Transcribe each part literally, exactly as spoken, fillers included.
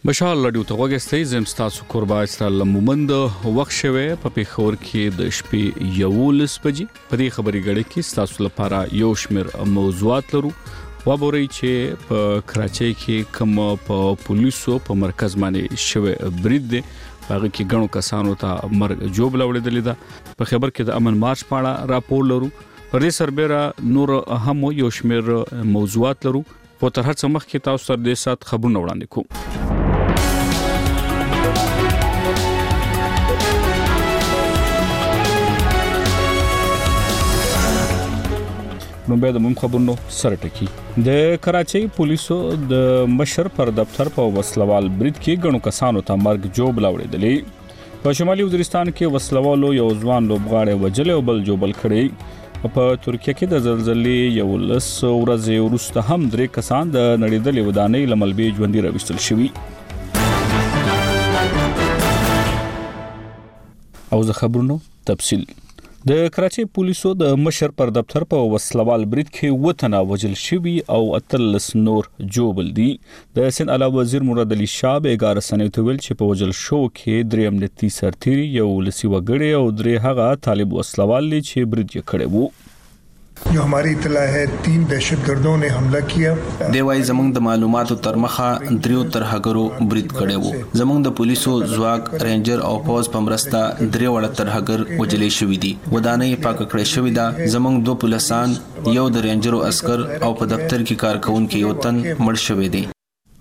بشار لډیو ته وګستې زم تاسو قربا اسرائیل مومند وخت شوه په پیښور کې د شپې یولس بجې په دې خبري غړي کې تاسو لپاره یو شمیر موضوعات لرو وبوري چې په کراچۍ کې کوم په پولیسو په مرکز باندې شوه برید دی هغه کې غنو کسانو ته مرګ جوب لوړېدل ده په خبر کې د امن مارچ پاړه راپور لرو پر دې سربېره نور اهم یو شمیر موضوعات لرو په تر هڅه مخ کې تاسو سره د سات خبرونه وړاندې کوم نو به د مم خبرونو سره ټکی د کراچۍ پولیسو د مشر پر دفتر په وسلوال برید کې غنو کسانو ته مرګ جوب لاوړېدلې په شمالي وزیرستان کې وسلوالو یو ځوان لوبغاړی وجل او بل جوبل کړي په ترکیه کې د زلزلې یو لس ورځې وروسته هم درې کسان د نړیدلې ودانۍ لملبي ژوندۍ راوستل شوي او زه خبرونو تفصیل د کراچۍ پولیسو د مشر پر دفتر په وسلوال برید کې وتنه وجل شوی او اتلس نور جوبل دي د سند اعلی وزیر مراد علي شاه بیګار سنوي ویل چې په وجل شو کې درې امنیتي سرتیري یو لسی وګړي او درې هغه طالب وسلوال چې برید یې کړی وو जो हमारी इतला है तीन दहशतगर्दों ने हमला किया دیوای زمونږ د معلوماتو تر مخه دریو ترهګرو برید کړي وو زمونږ د پولیسو ځواک رینجر او پوز په مرسته دریو وړ ترهګر وجلې شوې دي ودانۍ پاک کړې شوې ده زمونږ دوه پولیسان یو د رینجرو عسكر او په دفتر کې کارکونکو یو تن مړ شوی دی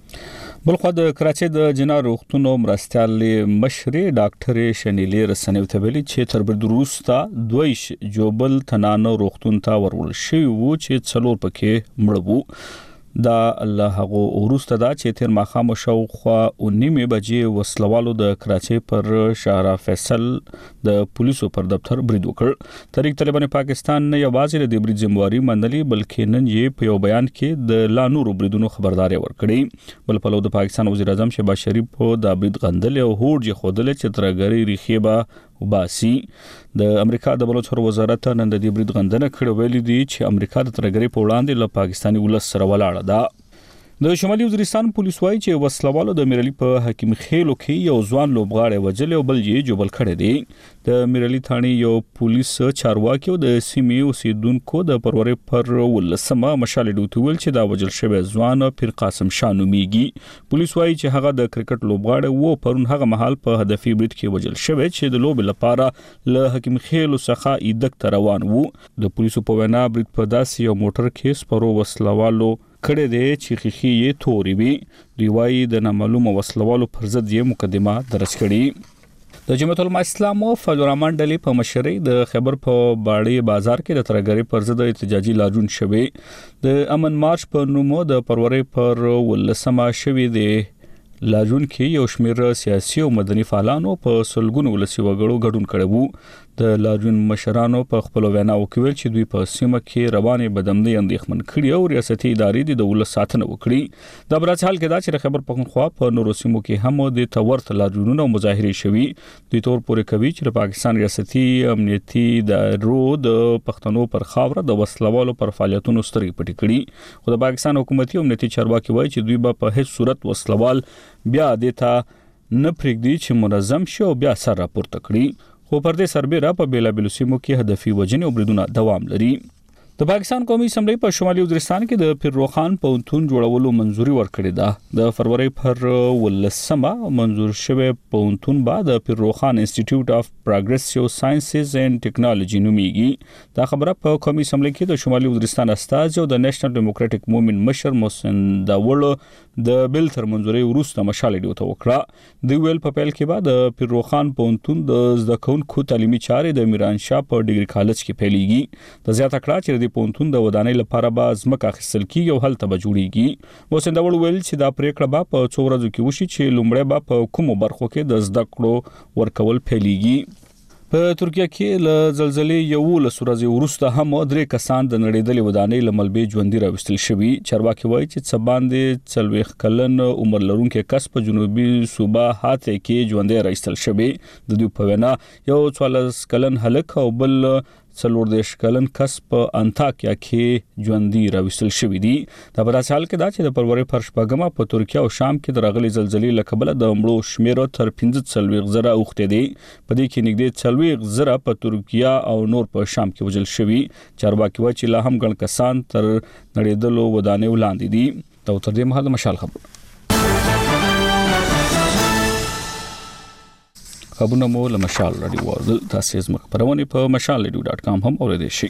بلخو د کراچۍ د جنار روغتونو مرستيالې مشري ډاکټر شنیلې رسنوي ته ویلي چې تر بر دروستا دویش جوبل تنانو روغتون ته ورول شي وو چې څلور پکې مړ وو دا الله هغه ورسته دا چې تیر ماخام شوخوا او نیمه بجې وسلوالو د کراچۍ پر شهرا فیصل د پولیسو پر دفتر برید وکړ طریق طالبان پاکستان نه یوازې د برید ذمہواری منلي بلکې نن یې په یو بیان کې د لا نورو بریدونو خبرداري ورکړي بل په لور د پاکستان وزیر اعظم شهباز شریف په د برید غندل او هوډ خودل چې ترګری ریخيبه وباسي د امریکا د بلوچستان وزارت نن د دې برید غندنه کړې ویلي دي چې امریکا د ترګری په وړاندې له پاکستاني ولس سره ولاړه ده د شمالي وزیرستان پولیس وايي چې وسلوالو د میرلی په حکیم خېلو کې یو ځوان لوبغاړی وجل او بل یې جوبل کړی دی د میرلی ثاني یو پولیس چارواکي د سیمې اوسیدونکو د پروري پر ولسمه مشال ډوتول چې دا وجل شوی ځوان پیر قاسم شاه نوميږي پولیس وايي چې هغه د کرکټ لوبغاړی وو پرون هغه محل په هدفي برید کې وجل شوی چې د لوب لپاره له حکیم خېلو څخه ایدک روان وو د پولیسو په وینا برید په داسې یو موټر کې سپرو وسلوالو کړه دې چې خخي یې توري وي ریوای د نامعلومه وسلوالو پر ضد یې مقدمه درج کړي د جمعیت العلماء اسلام او فضل الرحمن ډلې په مشرۍ د خبر په باړې بازار کې د ترګری پر ضد احتجاجي لاجون شوه د امن مارچ په نومو د پروري پر ولسمه شوه دی لاجون کې یو شمیر سیاسي او مدني فعالانو په سلګونو ولسی وګړو ګډون کړي وو د لاجون مشرانو په خپل وینا وکول چې دوی په سیمه کې روانې بدمنۍ اندېښمن کړي او ریاستي ادارې د ولس ساتنه وکړي د برابر حال کې دا چې خبر په خوا په نورو سیمو کې هم د تورت لاجونونو مظاهره شوي د تور پورې کوي چې پاکستان ریاستي امنیتي ادارو د پښتنو پر خاوره د وسلوالو پر فعالیتونو سترګې پټې کړي خو د پاکستان حکومتي امنیتي چارواکي وایي چې دوی به په هیڅ صورت وسلوال بیا دیتا نه پرېږدي چې منظم شي او بیا سر راپورته کړي خو پر دې سربېره په بیلابیلو سیمو کې هدفي وجنې او بریدونه دوام لري د پاکستان قومي اسمبلی په شمالي وزیرستان کې د پیر روخان پونتون جوړولو منځوري ورکړې ده د فروری پر ولسمه منځور شوی پونتون بعد د پیر روخان انسټیټیوټ اف پروګریسیو ساينسز اینڈ ټیکنالوژي نوميږي دا خبره په قومي اسمبلی کې د شمالي وزیرستان استاذ او د نېشنل ډیموکراټک موومېنټ مشر محسن داوړ د بل تر منځوري وروسته مشالې ډیوته وکړه د ویل په پیل کې بعد د پیر روخان پونتون د زده کوونکو تعلیمي چارې د میران شاه په ډیګري کالج کې پیلېږي د زیاته کړه چې د پونتون د ودانۍ لپاره به ځمکه اخیستل کیږي او هلته به جوړیږي محسن داوړ ویل چې دا پریکړه به په څو ورځو کې وشي چې لومړی به په کومو برخو کې د زده کړو ورکول پیلېږي په ترکیه کې له زلزلې یو لس ورځې وروسته هم درې کسان د نړیدلې ودانۍ له ملبې ژوندۍ راوستل شوي چارواکي وایي چې څه باندې څلوېښت کلن عمر لرونکي کس په جنوبي صوبه هاته کې ژوندۍ راوستل شوی د دوی په وینا یو څوارلس کلن هلک او بل څلور دیرش کلن کس په انتاکیا کې ژوندي راوستل شوی دی. دا په داسې حال کې دا چې د فروری پر شپږمه په ترکیه او شام کې د راغلي زلزلې له کبله د مړو شمېر تر پنځه څلوېښت زره اوښتی دی. په دې کې نږدې څلوېښت زره په ترکیه او نور په شام کې وژل شوي. چارواکي وایي چې لا هم ګڼ کسان تر نړېدلو ودانیو لاندې دي. دا تر دې مهاله مشال خبر خبرونه مو له مشال رادیو واردل تاسو زموږ خبرونه په مشال رادیو ډاټ کام هم اوریدئ شئ.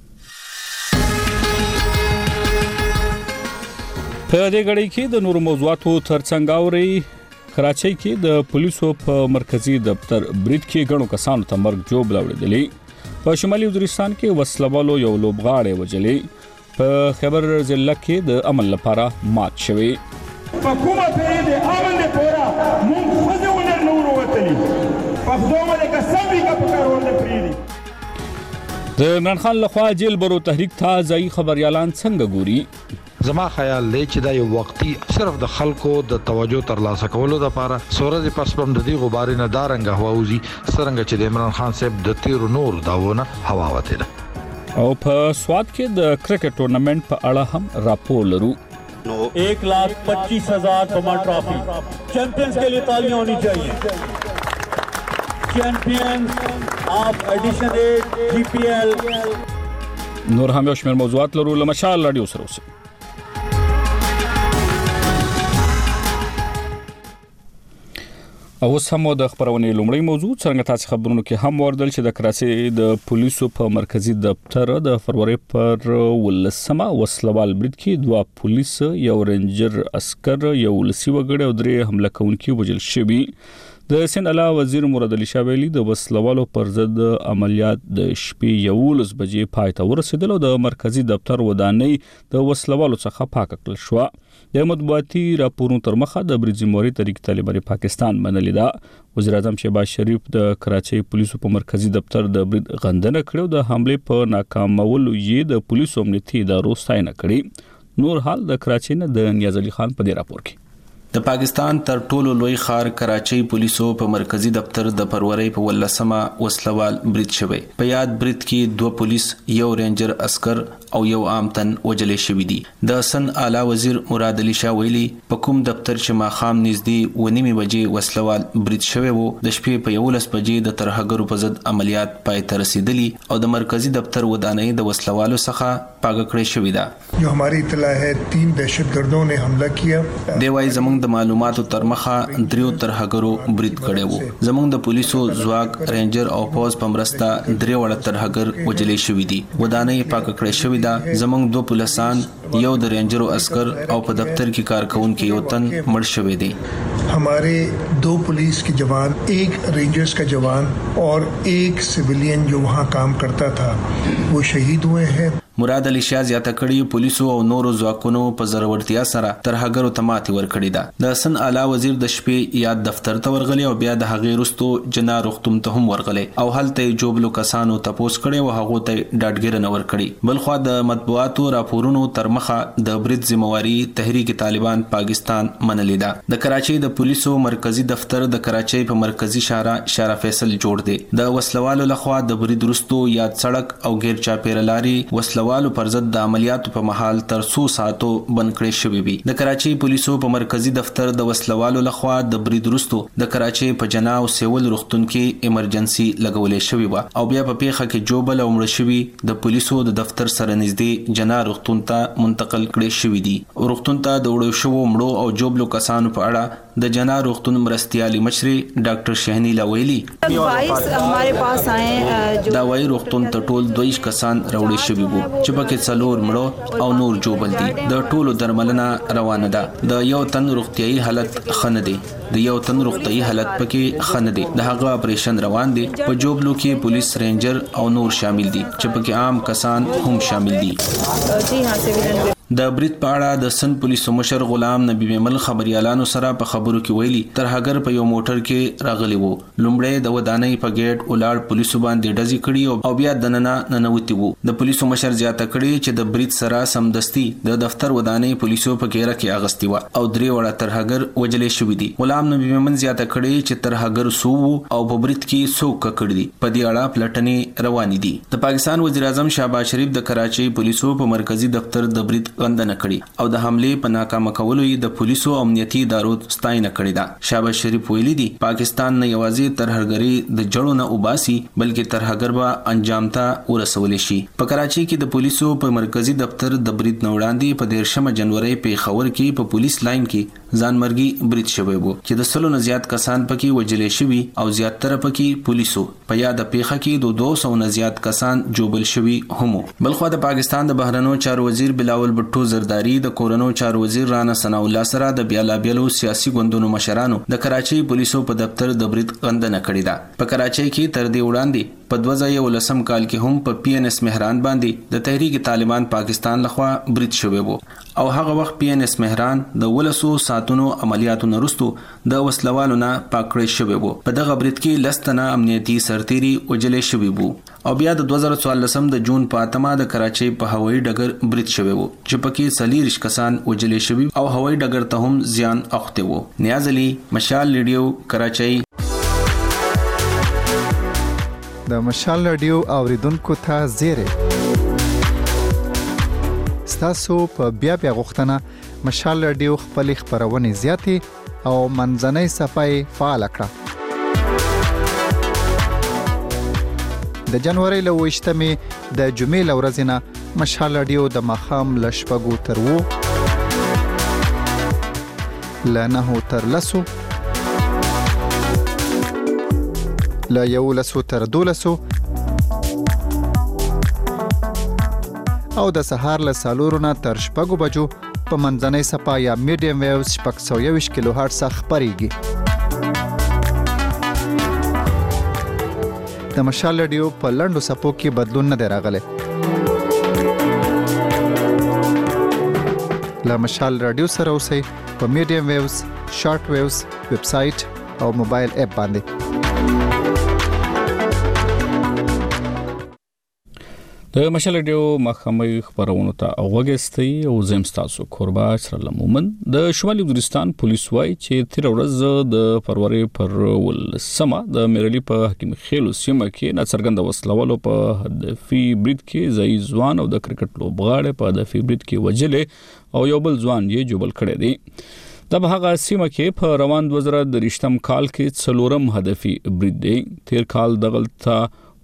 په دې غړي کې د نورو موضوعاتو ترڅنګ اوري کراچۍ کې د پولیسو په مرکزی دفتر برید کې غړو کسانو ته مرګ جوړ وړاندې. په شمالي وزیرستان کې وسلوالو یو لوبغاړی وجلې. په خیبر ضلع کې د امن لپاره مات شوی. حکومت دې امن دې پورا مونږ خزونه نور وتلی په دومره کې سمې کا پکارول نه پریدي. د عمران خان لخوا جیل برو تحریک ته ځای خبريالان څنګه ګوري؟ زما خیال دی چې دا یو وختي صرف د خلکو د توجه ترلاسه کولو لپاره سورج پسپم د دې غبار نه دارنګ هواوزي څنګه چې د عمران خان صاحب د تیر نور داونه هوا وته ده. او په سواد کې د کرکټ ټورنمنت په اړه هم راپور لرو. एक लाख पच्चीस हजार तोमर ट्रॉफी चैंपियंस के लिए तालियां होनी चाहिए. Champions of edition eight GPL. نور هم یو شمېر موضوعات لرو. له مشال رادیو سره اوسئ. او سمو د خبرونې لومړی موضوع څنګه تاسو خبرونو کې هم وردل چې د کراچۍ د پولیسو په مرکزی دفتر د فروری پر ولسمه وسلوال برید کې دوه پولیس یو رینجر عسكر یو لسی وګړي او درې حمله کوونکي وژل شوي. د سند اعلی وزیر مراد علي شاه ویلي د وسلوالو پر ضد عملیات د شپې یولس بجې پای ته ورسېدل او د مرکزی دفتر ودانۍ د وسلوالو څخه پاک کړل شو. د مطبوعاتي راپورونو تر مخه د بریزموري طریق طالبان پاکستان منلې ده. وزیر اعظم شهباز شریف د کراچۍ پولیسو په مرکزی دفتر د برید غندنه کړو. د حمله په ناکامولو یې د پولیسو امنیتي ادارو ستاینه کړې. نور حال د کراچۍ نه د نیاز علي خان په دې راپور کې. د پاکستان تر ټولو لوی ښار کراچۍ پولیسو په مرکزی دفتر د فروری په ولسمه وسلوال برید شوی. په یاد برید کې دوه پولیس یو رینجر عسكر او یو عام تن وجلې شوی دي. د سن اعلی وزیر مراد علي شاه ویلي په کوم دفتر چې ماخام نږدې ونیمه بجې وسلوال برید شوی وو د شپې په یولس بجې د ترهګرو په ضد عملیات پای ته رسیدلی او د مرکزی دفتر ودانۍ د وسلوالو څخه پاک کړی شوی ده. جو हमारी इत्तला है तीन दहशतगर्दों ने हमला किया. دی وايي زمونږ د معلوماتو تر مخه دریو ترهګرو برید کړی وو. زمونږ د پولیسو ځواک رینجر او پوز په مرسته درې وړ ترهګر وجلې شوی دي. ودانۍ پاک کړی شوی ده. زمونږ دوه پولیسان یو د رینجر عسكر او په دفتر کې کارکونکو یو تن مړ شوی دی. हमारे दो पुलिस के जवान, एक रेंजर्स का जवान और एक सिविलियन जो वहाँ काम करता था वो शहीद हुए हैं. مراد علي شاه زیاته کړي پولیسو او نورو ځواکونو په ضرورتیا سره ترهګرو ته ماتې ورکړې ده. د سن اعلی وزیر د شپې یاد دفتر ته ورغلی او بیا د هغې وروستو جنا روغتون ته هم ورغلی او هلته جوبلو کسانو تپوس کړي او هغه ته ډاډګیرنه ورکړي. بلخوا د مطبوعاتو راپورونو تر مخه د برید ذمہواری تحریک طالبان پاکستان منلې ده. د کراچۍ د پولیسو مرکزی دفتر د کراچۍ په مرکزی شارع شارع فیصل جوړ دی. د وسلوالو لخوا د برید وروستو یاد سړک او غیر چاپیرلاري وسلوال والو پر ضد د عملیاتو په محل تر څو ساعتو بند کړی شوی وي. د کراچۍ پولیسو په مرکزی دفتر د وسلوالو لخوا د برید وروستو د کراچۍ په جنا او سیول روغتون کې ایمرجنسي لګولې شوی و او بیا په پیښه کې جوبل او مړ شوی د پولیسو د دفتر سره نږدې جنا روغتون ته منتقل کړي شوی دي. روغتون ته د وړو شو مړو او جوبلو کسانو په اړه د جنا روغتون مرستيالي مشري ډاکټر شهنیلا ویلي हमारे पास आए دا وایي روغتون ته ټول دویش کسان راوړي شوی وو چې پکې څلور مړو او نور جوبل دي. د ټولو درملنه روانه ده. د یو تن روغتيایي حالت خنه دي. د یو تن روغتيایي حالت پکې خنه دي. د هغه اپریشن روان دي. په جوبلو کې پولیس رینجر او نور شامل دي چې پکې عام کسان هم شامل دي. جی हाँ د برید په اړه د سن پولیسو مشر غلام نبی میمل خبريالانو سره په خبرو کې ویلي ترهګر په یو موټر کې راغلی وو. لومړی د ودانۍ په گیټ ولاړ پولیسو باندې ډزې کړي او بیا دننه ننوتی وو. د پولیسو مشر زیاته کړي چې د برید سره سمدستي د دفتر ودانۍ پولیسو په ګیره کې اغستی و او درې وړه ترهګر وجلې شوې دي. غلام نبی میمن زیاته کړي چې ترهګر سو او په برید کې څوک کړي دي. په دې اړه پلټنې روانې دي. د پاکستان وزیر اعظم شهباز شریف د کراچۍ پولیسو په مرکزی دفتر د برید غندنه کړي او د حمله په ناکامه کولو یې د پولیسو امنیتي ادارو ستاینه کړې ده. شهباز شریف ویلي دي پاکستان نه یوازې ترهګری د جړو نه وباسي بلکې ترهګر به انجام ته ورسول شي. په کراچۍ کې د پولیسو په مرکزی دفتر د برید نه وړاندې په دیرشمه جنوري په خبر کې په پولیس لاین کې ځانمرګي برید شوی وو چې د سلو نه زیات کسان پکې وجلې شوي او زیاتره پکې پولیسو په یاد پیښه کې د دوه سوو نه زیات کسان جوبل شوي هم. بلخو د پاکستان د بهرنیو چارو وزیر بلاول بټو زرداری د کورونو چارو وزیر رانا ثنا الله سره د بیلابیلو سیاسي ګوندونو مشرانو د کراچۍ پولیسو په دفتر د برید غندنه کړې ده. په کراچۍ کې تر دې وړاندې په دوه ځای ولسم کال کې هم په پی ان اس مهران باندې د تحریک طالبان پاکستان لخوا برید شوی وو او هغه وخت پی ان اس مهران د ولسو ساتونو عملیاتو نرستو د وسلوالو نه پاکړې شوی وو. په دغه برید کې لستنه امنیتي سرتيري وجلې شوی وو او بیا د دوه زره څوارلسم د جون په اتمه د کراچۍ په هوایي ډګر برید شوی وو چې پکې څلور کسان وجلې شوی او هوایي ډګر ته هم زیان اوخته وو. نیاز علي، مشال ریډیو، کراچۍ. د مشال رادیو اوریدونکو ته زیره ستاسو په بیا بیا غوښتنه مشال رادیو خپل خبرونه زیاتې او منځنۍ صفای فعال کړه. د جنوري له وشتمې د جمعې لورځ نه مشال رادیو د مخام لشپګو تر وو لنه تر لسو لا یو لسو تر دولسو او د سهار له سالورو نه تر شپږو بجو په منځنۍ صفا یا میډیم ویوز شپږ سوه یوویشت کیلو هرټز خپرېږي. د مشال رادیو په لنډو صفو کې بدلون نه دی راغلی. له مشال رادیو سره اوسئ په میډیم ویوز، شارټ ویوز، ویب سایټ او موبایل اپ باندې. د مشال رادیو مخامخ خبرونه ته وګورئ او زم تاسو کوربا سره لمومن. د شمالي وزیرستان پولیس وایي چې تیر ورځ د فروری پر ولسمه د میرلی په حکیم خیلو سیمه کې ناڅرګند وسلوالو په هدفي برید کې ځای ځوان او د کرکټ لوبغاړي په هدفي برید کې وجلې او یو بل ځوان یې جوبل کړی دی. د هغه سیمه کې په روان دوه زره درې کال کې څلورم هدفي برید دی. تیر کال دغلطه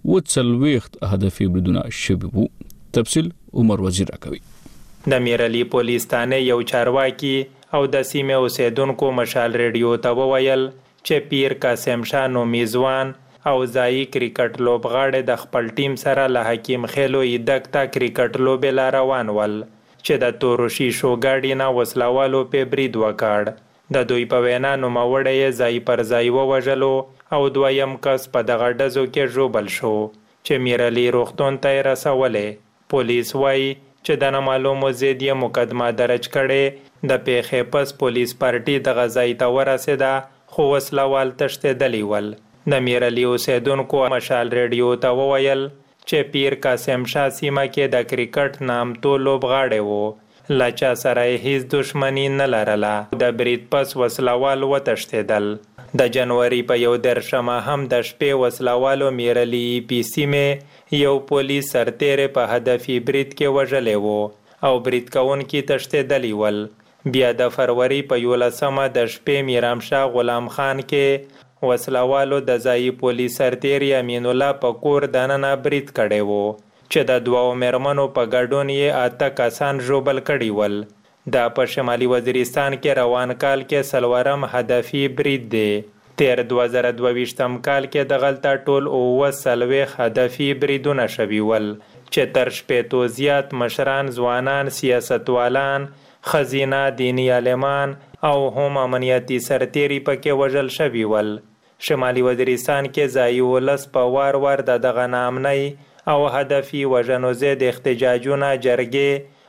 وڅلويخت هدفي بریدونه شوي وو. تفصیل عمر وزیر راکوي. د میرلی پولیس تانه یو چارواکي او د سیمه اوسیدونکو مشال ریډیو ته وویل چې پیر قاسم شاه نومیزوان او ځای کرکټ لوبغاړي د خپل ټیم سره له حکیم خیلو ایدکتا کرکټ لوبې لا روان ول چې د تورو شیشو ګاډي نه وسلوالو په برید وکړ. د دوی په وینا نوموړی ځای پر ځای ووژلو او دویم کس په دغه ډزو کې ژوبل شو چې میرلی روغتون ته رسولې. پولیس وایي چې د نامعلومو ضد یې مقدمه درج کړې. د پیښې پس پولیس پارټي دغه ځای ته ورسېده خو وسلوال تښتېدلي ول. د میرلی اوسیدونکو مشال ریډیو ته وویل چې پیر قاسم شاه سیمه کې د کرکټ نامتو لوبغاړی وو. له چا سره هیڅ دښمني نه لرله. د برید پس وسلوال وتښتېدل. د جنوري په یو درشمه هم د شپې وسلوالو میرلی پی سیمه یو پولیس سرتیری په هدفي برید کې وژلی وو او برید کوونکي تښتېدلي ول. بیا د فروری په یولسمه د شپې میرامشاه غلام خان کې وسلوالو د ځایي پولیس سرتیری امین الله په کور دننه برید کړی وو چې د دوو میرمنو په ګډون یې اته کسان ژوبل کړي ول. دا په شمالي وزیرستان کې روان کال کې سلورم هدفي برید دی. تیر دوه زره دوه ویشتم کال کې دغلته ټول اووه څلوېښت هدفي بریدونه شوي ول چې تر شپېتو زیات مشران، ځوانان، سیاستوالان، ښځینه، دیني عالمان او هم امنیتي سرتیري پکې وژل شوي ول. شمالي وزیرستان کې ځایي ولس په وار وار د دغه ناامنۍ او هدفي وژنو ضد احتجاجونه، جرګې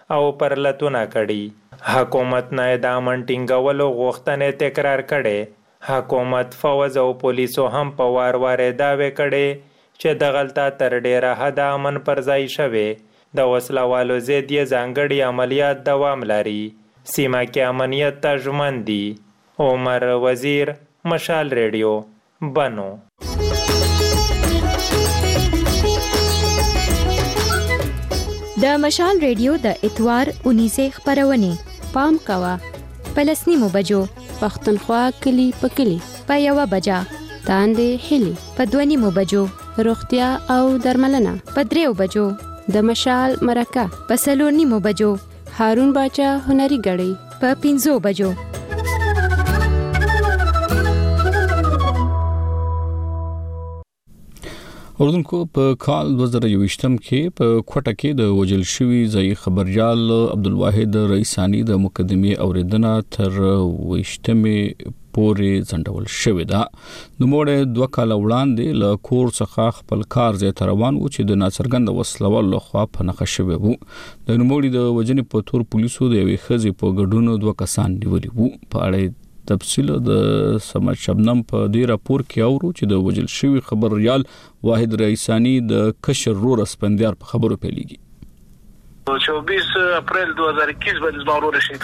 او پرلتونه کړي. حکومت نه د امن ټینګولو غوښتنې تکرار کړي. حکومت فوج او پولیسو هم په وار وار دعوې کړي چې دغلته تر ډیره حده امن پر ځای شوی. د وسلوالو ضد یې ځانګړي عملیات دوام لري. سیمه کې امنیت ته ژمن دي. عمر وزیر، مشال ریډیو، بنو. د مشال ریډیو د اتوار اونیزه خبرونه پام کوا پلسنی مو بجو پختونخوا کلی په کلی په یو بجا تاندې هلی په دوه مو بجو روغتیا او درملنه په دریو بجو د مشال مرکه په سلور نیمو بجو هارون باچا هنري غړي په پنځو بجو. اردوونکو په کال دوه زره یوویشتم کې په کوټه کې د وجل شوی ځای خبريال عبدالواحد رئیسانی د مقدمه اوریدنه تر وشتمه پورې ځندول شوې ده. نو موږ دوه کال وړاندې له کور څخه خپل کار ځای ته روان و چې د ناڅرګند وسلوال لخوا په نخښه شوی وو. د نوموړي د وجنې په تور پولیسو د یوې ښځې په ګډون دوه کسان نیولي وو. په اړه تفصیل د سمج شبنم په دې راپور کې اورو چې د وجل شوی خبريال واحد رئیسانی د کشر رور اسپندیار په خبرو پیلېږي. چوبیس اپریل دو هزار اکیس باندې زموږ رشید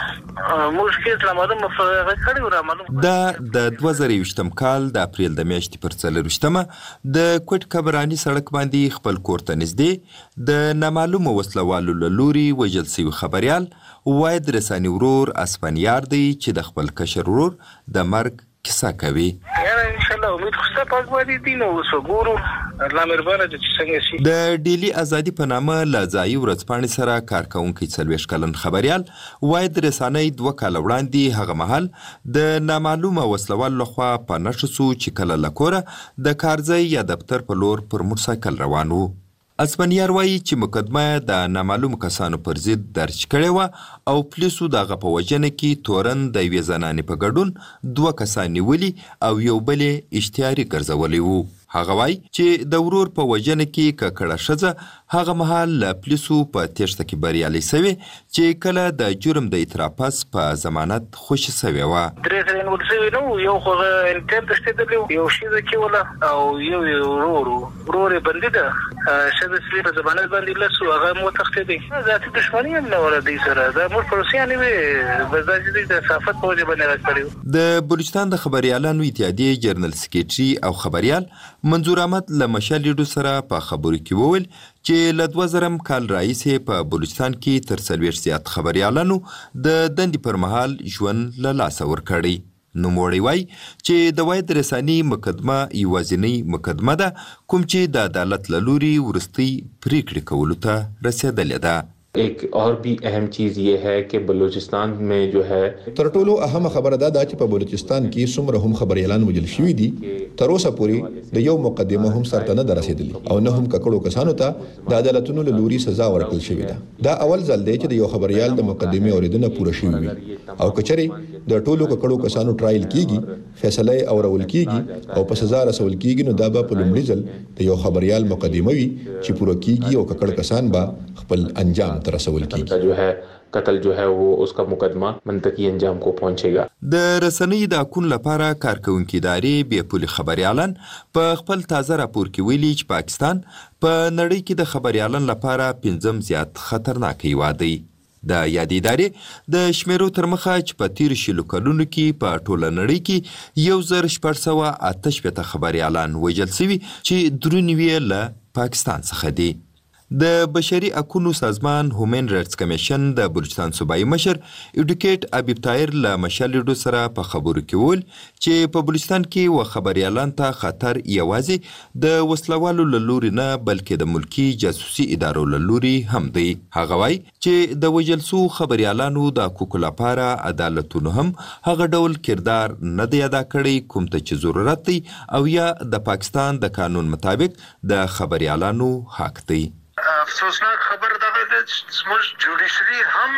کړو. مشکل لا معلوم مفرغه کړو را معلوم دا د دوه زره یوویشتم کال د اپریل د میاشتې پر څلرویشتمه د کوټ کبرانی سړک باندې خپل کور ته نږدې د نامعلومه وسلوالو له لوري وژل شوی خبريال واحد رسانی ورور اسپانیار دی چې د خپل کشر ورور د مرګ کیسه کوي. یاره ان شاء الله امید خو پاک باندې دی نو وسګورو الله مهربانه دي چې څنګه شي. د ډیلی ازادي په نامه له ځایي ورځپاڼې سره کارکونکي څلوېښت کلن خبريال واحد رسانی دوه کاله وړاندې هغه مهال د نامعلومه وسلوال لخوا په نښه شو چې کله له کوره د کارځای یا دفتر په لور پر موټرسایکل روان و. اسپانیار وایي چې مقدمه د نامعلوم کسانو پر ضد درج کړې وه او پولیسو د هغه په وژنه کې تورن د یوې زنانې په ګډون دوه کسان نیولي او یو بل یې اشتهاري ګرځولی وو. هغه وایي چې د ورور په وژنه کې ککړه ښځه هغه مهال له پولیسو په تېښته کې بریالۍ سوې چې کله د جرم د اعتراف پس په ضمانت خوشي سوې وه. درې سره نیول سوي نه وو، یو خو انتقام تښتېدلی وو، یو ښځه کې وله او یو یې ورور وو. ورور یې بندي ده، ښځه چې په ضمانت باندې لس وو هغه هم وتښتېدی. ذاتي دښمني هم نه وله دوی سره، دا موږ پروسیانې وې، بس دا چې دوی د صافت په وجه باندې راز کړي وو. د بلوچستان د خبریالانو اتحادیې جنرال سکریټري او خبریال منظور احمد له مشال ریډیو سره په خبرو کې وویل چې له دوه زرم کال راهیسې په بلوچستان کې تر څلوېښت زیات خبریالانو د دندې پر مهال ژوند له لاسه ورکړی. نوموړی وایي چې د واحد رساني مقدمه یوازینۍ مقدمه ده کوم چې د عدالت له لوري وروستۍ پریکړې کولو ته رسېدلې ده. एक और भी अहम चीज़ ये है कि बलूचिस्तान में जो है تر ټولو اهم خبره دا ده چې په بلوچستان کې څومره هم خبريالان وژل شوي دي تر اوسه پورې د یو مقدمه هم سرته نه رسیدلی او نه هم ککړو کسانو ته د عدالتونو له لوري سزا ورکړل شوې ده. دا اول ځل دی چې د یو خبريال د مقدمه اوریدنه پوره شوې وي او کچري د ټولو ککړو کسانو ټرایل کیږي، فیصله اورول کیږي او په سزا رسول کیږي، نو دا به په لومړي ځل د یو خبريال مقدمه وي چې پوره کیږي او ککړ کسان به خپل انجام ترسول کیږي. जो है قتل जो है वो उसका मुकदमा منطقي انجام کو پہنچेगा. د رسنۍ د اکون لپاره کارکونکي ادارې بې پولي خبريالان په خپل تازه راپور کې ویلي چې پاکستان په نړۍ کې د خبريالان لپاره پنځم زیات خطرناک هیواد دی. د یادې ادارې د شمیرو تر مخه چې په تیر شلو کلونو کې په ټوله نړۍ کې یو زر شپږ سوه اته شپېته خبريالان وژل شوي چې درې نوي له پاکستان څخه دي. د بشري حقوقو سازمان هومن رایټس کمیشن د بلوچستان صوبایي مشر ایډوکیټ حبیب طاهر له مشال ریډیو سره په خبرو کې وویل چې په بلوچستان کې و خبريالان ته خطر یوازې د وسلوالو له لوري نه بلکې د ملکی جاسوسي ادارو له لوري هم دی. هغه وایي چې د وژل شوو خبريالانو د حقوقو لپاره عدالتونو هم هغه ډول کردار نه دی ادا کړی کوم ته چې ضرورت دی او یا د پاکستان د قانون مطابق د خبريالانو حق دی. افسوسناک خبر دغه د زموږ جوډیشري هم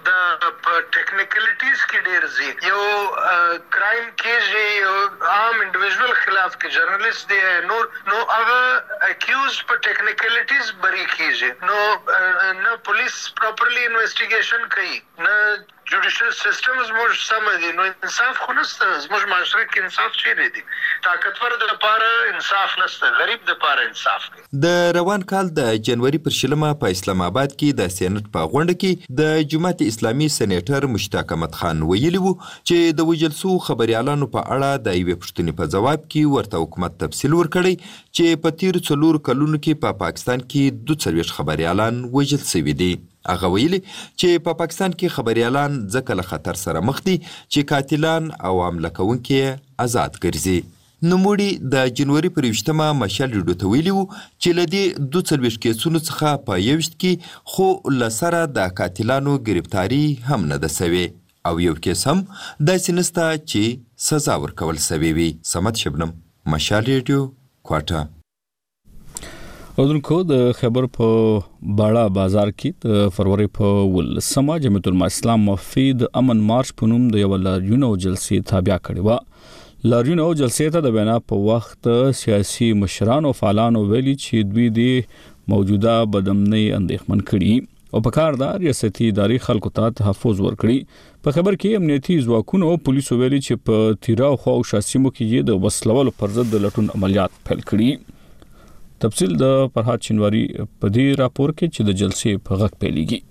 د ټیکنیکلیټیز کې ډیر زی یو کرایم کیږي یو عام انډیویډوال خلاف کې جرنالست دی نو نو هغه اکیوز په ټیکنیکلیټیز بری کیږي نو نه پولیس پراپرلی انویسټیګیشن کوي نه جوډیشل سیستم زموږ سم دي نو انصاف خو نشته زموږ معاشره کې انصاف چیرې دی طاقتور د لپاره انصاف نشته غریب د لپاره انصاف دی. د روان کال د جنوري پر شلمه په اسلام آباد کې د سېنات په غونډه کې د جماعت اسلامي سېنیټر مشتاق احمد خان ویلي وو چې د وژل شوو خبريالانو په اړه د یوې پوښتنې په ځواب کې ورته حکومت تفصیل ورکړی چې په تیر څلور کلونو کې په پا پاکستان کې دوه څلوېښت خبريالان وژل شوي دي. هغه ویلي چې په پا پاکستان کې خبريالان ځکه له خطر سره مخ دي چې قاتلان او حمله کوونکي آزاد ګرځي. نوموړي د جنوري پر یوشتمه مشال ریډیو ته ویلي وو چې له دې دوه څلوېښت کیسونو څخه په یوشت کې خو له سره د قاتلانو ګرفتاري هم نه ده سوې او یو کیس هم داسې نسته چې سزا ورکول سوې وي. صمد شبنم، مشال ریډیو، کوټه. اودونکو د خبر په باړه بازار کې د فروری په ولسمه جمعیت العلماء اسلام مفید امن مارچ په نوم د یو لاریون او جلسې تابع کړي و. لاریون او جلسې ته د وینا په وخت سیاسي مشران او فعالانو ویلي چې دوی د موجوده بدامنۍ اندېښمن کړي او په کار د ریاستي ادارې خلکو ته تحفظ ورکړي. په خبر کې امنیتي ځواکونو او پولیسو ویلي چې په تیرا خو او شاسیمو کې د وسلوالو پر ضد د لټون عملیات پیل کړي. تفصیل د فرحات شینواری په دې راپور کې چې د جلسې په غږ پیلېږي.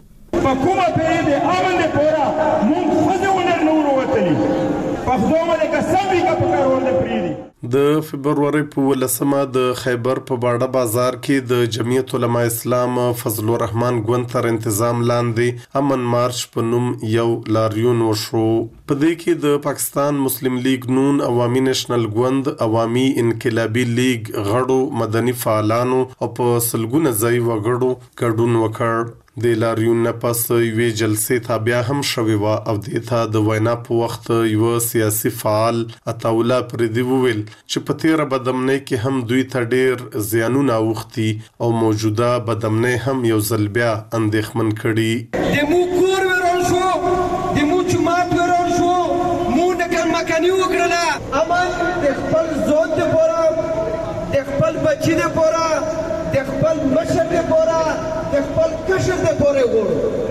په کومه پیری د امن د پورا مونږ خځونه نور وتلی په خدومه د کسبې کا په کارول د پریدي. د فبرवरी په ولسمه د خیبر په باړه بازار کې د جمعیت العلماء اسلام فضل الرحمن ګوند تر تنظیم لاندې امن مارچ په نوم یو لاریون وشو. په دې کې د پاکستان مسلم لیگ نون، عوامي نېشنل ګوند، عوامي انقلابي لیگ غړو، مدني فعالانو او په سلګونه ځای وګړو ګډون وکړ. د لاریون نه پس یوې جلسې تابع هم شوې وه او دې ته د وینا په وخت یو سیاسي فعال عطاءالله پردي وویل چې په تیره بدامنۍ کې هم دوی ته ډېر زیانونه اوښتي او موجوده بدامنۍ هم یو ځل بیا اندېښمن کړي. د مو کور ورول شو، د مو جومات ورول شو، مو نکل مکاني وکړله. امن د خپل زوی دپاره، د خپل بچي دپاره، د خپل مشر دپاره، د خپل کشر دپاره غواړو.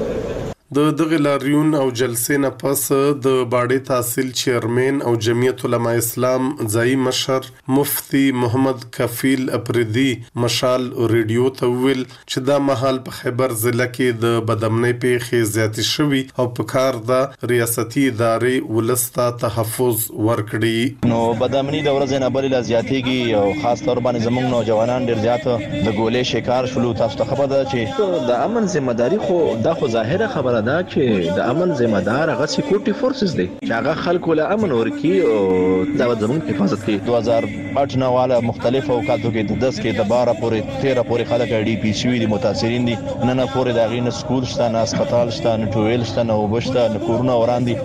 د دغه لاریون او جلسې نه پس د باړې تحصیل چیرمن او جمعیت العلماء اسلام ځایي مشر مفتی محمد کفیل اپریدي مشال ریډیو ته ویل چې دا مهال په خیبر ضلع کې د بدامنۍ پیښې زیاتې شوي او په کار د ریاستي ادارې ولس ته تحفظ ورکړي. نو بدامنۍ د ورځې نه بلې لا زیاتېږي او خاص طور باندې زموږ نوجوانان ډېر زیات د ګولې شکار شولو. تاسو ته خبر ده چې د امن ذمہ داری خو دا خو ظاهره خبره دا چې د امن ذمہ دار هغه سکیورټي فورسز دي چې هغه خلکو له امن ورکی او دا زموږ حفاظت کوي. دوه هزار اټ نه والا مختلف اوقاتو کې د دس کې د بارہ پورې تیرہ پورې خلک ډي پی سی وی دي متاثرین دي. نه نه پورې دا غین سکول شته، نه هسپتال شته، نه ټویل شته، نه وبشته، نه کورونه وران دي.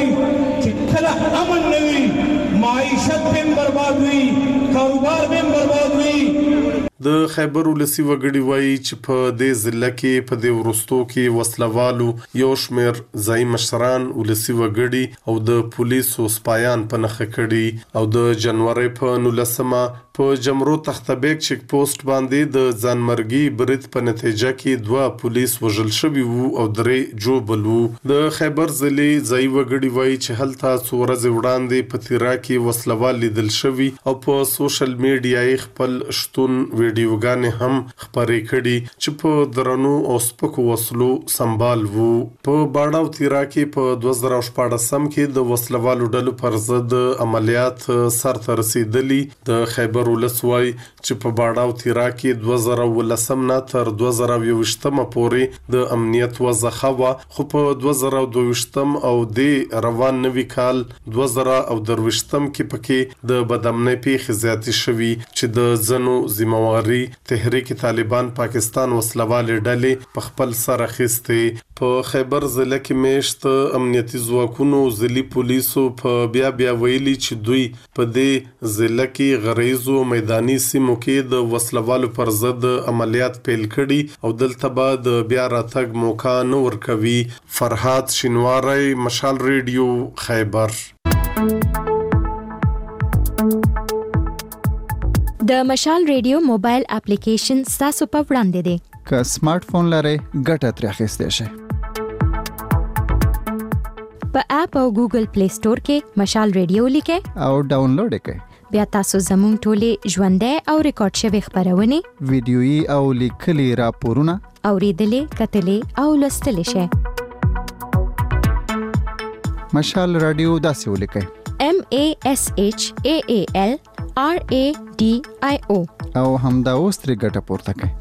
چې کله امن نه وي معیشت هم برباد وي، کاروبار هم برباد وي. د خیبر ولسی وګړي وایي چې په دې ضلع کې په دې ورستو کې وسلوالو یو شمېر ځایي مشران، ولسی وګړي او د پولیسو سپایان په نښه کړي او د جنوري په نولسمه په جمرو تختبیک چیک پوسټ باندې د ځانمرګي برید په نتیجه کې دوه پولیس وژل شوي وو او درې جوبل وو. د خیبر ضلع ځایي وګړي وایي چې هلته څو ورځې وړاندې په تیرا کې وسلوال لیدل شوي او په سوشل میډیا یې خپل شتون ویډیوګانې هم خپرې کړي چې په درنو او سپکو وسلو سنبال وو. په باړه او تیرا کې په دوه زره شپاړسم کې د وسلوالو ډلو پر ضد عملیات سرته رسیدلي. د خیبر ولسوای چې په باړه او تیرا کې دوه زره ولسم نه تر دوه زره یوویشتمه پورې د امنیت وضع ښه وه، خو په دوه زره دوهویشتم او د روان نوي کال دوه زره او درویشتم کې پکې د بدامنۍ پیښې زیاتې شوي چې د ځینو ذمہواري تحریک طالبان پاکستان وسلوالې ډلې په خپل سر اخیستې. په خیبر ضلع کې میشت امنیتي ځواکونو ضلعي پولیسو په بیا بیا ویلي چې دوی په دې ضلع کې غریزو میداني سیمو کې د وسلوالو پر ضد عملیات پیل کړي او دلته به د بیا راتګ موقع نه ورکوي. فرهاد شینواری، مشال ریډیو، خیبر. د مشال ریډیو موبایل اپلیکیشن تاسو په وړاندې دی. که سمارټ فون لرئ ګټه ترې اخیستی شئ. په اپ او ګوګل پلی سٹور کې مشال ریډیو لیکئ او ډاونلوډ کړئ. بیا تاسو زموږ ټولې ژوندۍ او ریکارډ شوي خبرونه، ویډیويي او لیکلي راپورونه اوریدلې، کتلې او لوستلې شئ. مشال رادیو داسې ولیکئ: M A S H A A L R A D I O او همدا اوس ترې ګټه پورته کړئ.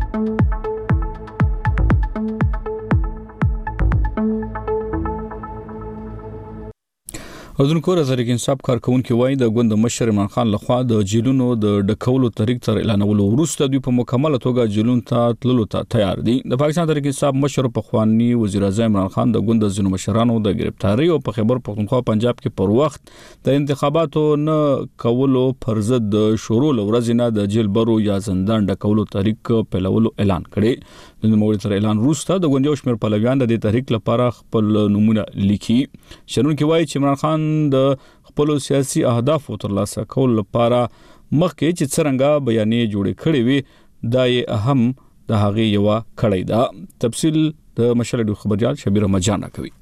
اردوونکو رضاریک انصاف کارکونکو وایي د ګوند مشر عمران خان لخوا د جیلونو د ډکولو طریق تر اعلانولو وروسته دوی په مکمل توګه جیلون ته تللو ته تیار دي. د پاکستان تحریک انصاف مشر په خواني وزیر اعظم عمران خان د ګوند ځینو مشرانو د گرفتاری او په خیبر پختونخوا پنجاب کې پر وخت د انتخاباتو نه کولو پر ضد د شروع لورځ نه د جیل برو یا زندان ډکولو طریق پیلولو اعلان کړي. د نوموړي تر اعلان وروسته د ګوند یو شمېر پلویان د دې تحریک لپاره خپل نمونه لیکي. شنونکي وایي چې عمران خان د خپل سیاسي اهدافو ترلاسه کول لپاره مخکې چې څرنګه بیانې جوړې کړې وي دا یې اهم د هغې یوه کړۍ ده. تفصیل د مشال ریډیو خبريال شبیر احمد جان کوي.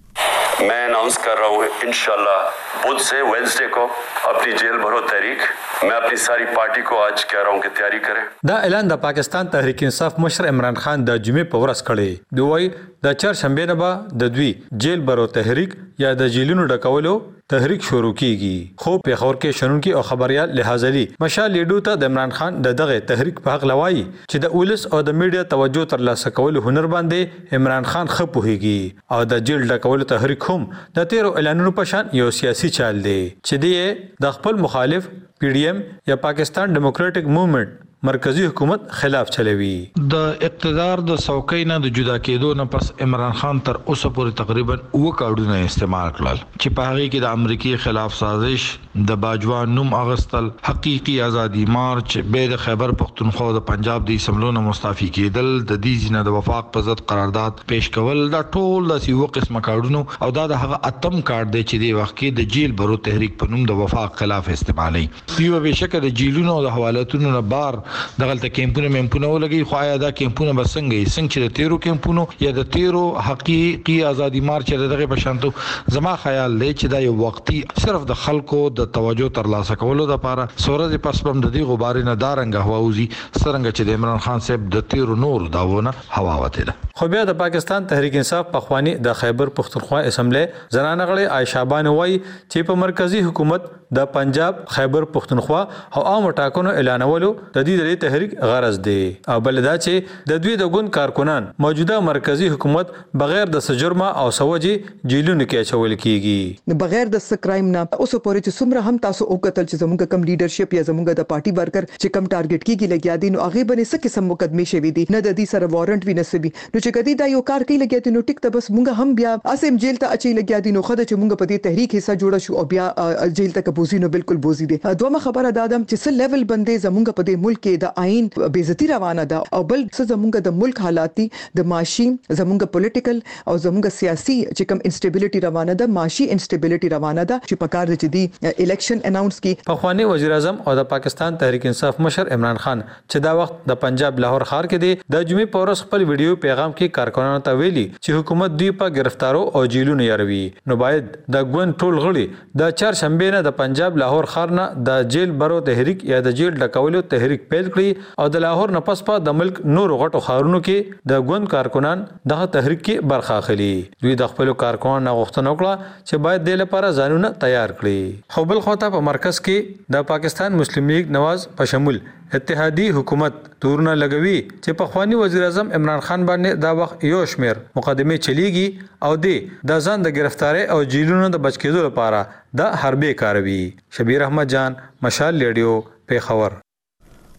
मैं अनाउंस कर रहा हूँ इंशाल्लाह बुध से वेडनेसडे को अपनी जेल भरो तहरीक मैं अपनी सारी पार्टी को आज कह रहा हूँ कि तैयारी करें. دا اعلان د پاکستان تحریک انصاف مشر عمران خان د جمعې په ورځ کړی. دوی د چهارشنبه نه به د دوی جیل برو تحریک یا د جیلونو ډکولو تحریک شروع کیږي. خو په خبر کې شنونکي او خبريال لحاظلی مشال لیډو ته د عمران خان د دغه تحریک په حق لوي چې د اولس او د میډیا توجه ترلاسه کول هنر باندې عمران خان خپوهيږي او د جیل ډکولو تحریک هم د تیرو اعلانونو په شان یو سیاسي چال دی چې دی د خپل مخالف پی ډی ایم یا پاکستان ډیموکراټک موومېنټ مرکزی حکومت خلاف چلوي. د اقتدار د څوکۍ نه د جدا کېدو نه پس عمران خان تر اوسه پورې تقریبا اوه کارډونه استعمال کړل چې په هغه کې د امریکای خلاف سازش، د باجوان نوم اغستل، حقيقي ازادي مارچ، به د خیبر پختونخوا د پنجاب د سملونه مستعفي کېدل، د دې ځنه د وفاق په ضد قرارداد پیش کول، دا ټول د یو قسمه کارډونو او دا د هغه اتم کارت دی چې د وخت کې د جیل برو تحریک په نوم د وفاق خلاف استعمالي. یو به شکه د جیلونو او د حوالتونو نه بار دغلته کیمپونه ممپونه ولګي. خو آیا دا کیمپونه بسنګي څنګه چې د تیرو کیمپونو یا د تیرو حقيقي ازادي مارچ دغه بشانتو زما خیال دی چې دا یو وختي صرف د خلکو د توجه ترلاسه کولو لپاره سورې پس پم د دې غبارې نه دارنګ هواوزي څنګه چې د عمران خان صاحب د تیرو نور داونه هوا وته ده. خو بیا د پاکستان تحریک انصاف په خواني د خیبر پختونخوا اسمبلی زنانه غړي عائشہ بانو وای چې په مرکزی حکومت د پنجاب خیبر پختونخوا او عام ټاکنو اعلانولو د دې د تحریک غرض دی او بل دا چې د دوی د ګوند کارکونان موجوده مرکزی حکومت بغیر د سجرمه او سوجي جیلونو کې اچول کیږي. بغیر د سکرایم نه اوس پورې چې څومره هم تاسو او قتل چې زموږ کم لیډرشپ یا زموږ د پارټي ورکر چې کم ټارګټ کیږي لګیا دي نو هغه باندې څه قسم مقدمه شوي دي نه د دې سره وارنټ وی نسبي نو چې کدي دا یو کار کوي لګیا دي نو ټیک ته بس مونږ هم بیا اسیم جیل ته اچي لګیا دي نو خدای چې مونږ په دې تحریک حصہ جوړ شو او بیا جیل ته کبوزي نو بالکل بوزي دي. دومره خبره دادم چې څه لیول باندې زموږ په دې ملک کې د آئین بیزتی روانه ده او بل څه زموږ د ملک حالاتي د معاشي زموږ پولیټیکل او زموږ سیاسي چې کوم انسټیبিলিټي روانه ده معاشي انسټیبিলিټي روانه ده چې په کار دي چې دی الیکشن اناونس کی. پخوانی وزیر اعظم او د پاکستان تحریک انصاف مشر عمران خان چې دا وخت د پنجاب لاهور ښار کې دی د جمعې په ورځ خپل ویډیو پیغام کې کارکونانو ته ویلي چې حکومت دوی په گرفتارو او جیلونو یاروي نو باید د ګوند ټول غړي د چهارشنبه نه د پنجاب لاهور ښار نه د جیل برو تحریک یا د جیل ډکولو تحریک پیل کړی او د لاهور نه پس په د ملک نور غټو ښارونو کې د ګوند کارکونان دغه تحریک کې برخه اخلي. دوی د خپل کارکونانو غوښتنه وکړه چې باید د لپاره ځانونه تیار کړي. خو بل خواته په مرکز کې د پاکستان مسلم لیگ نواز په شمول اتحادی حکومت تورونه لګوي چې په خواني وزیر اعظم عمران خان باندې دا وخت یو شمیر مقدمه چلیږي او د ځان د گرفتاری او جیلونو د بچ کېدو لپاره د حربې کاروي. شبیر احمد جان، مشال ریډیو، پیښور.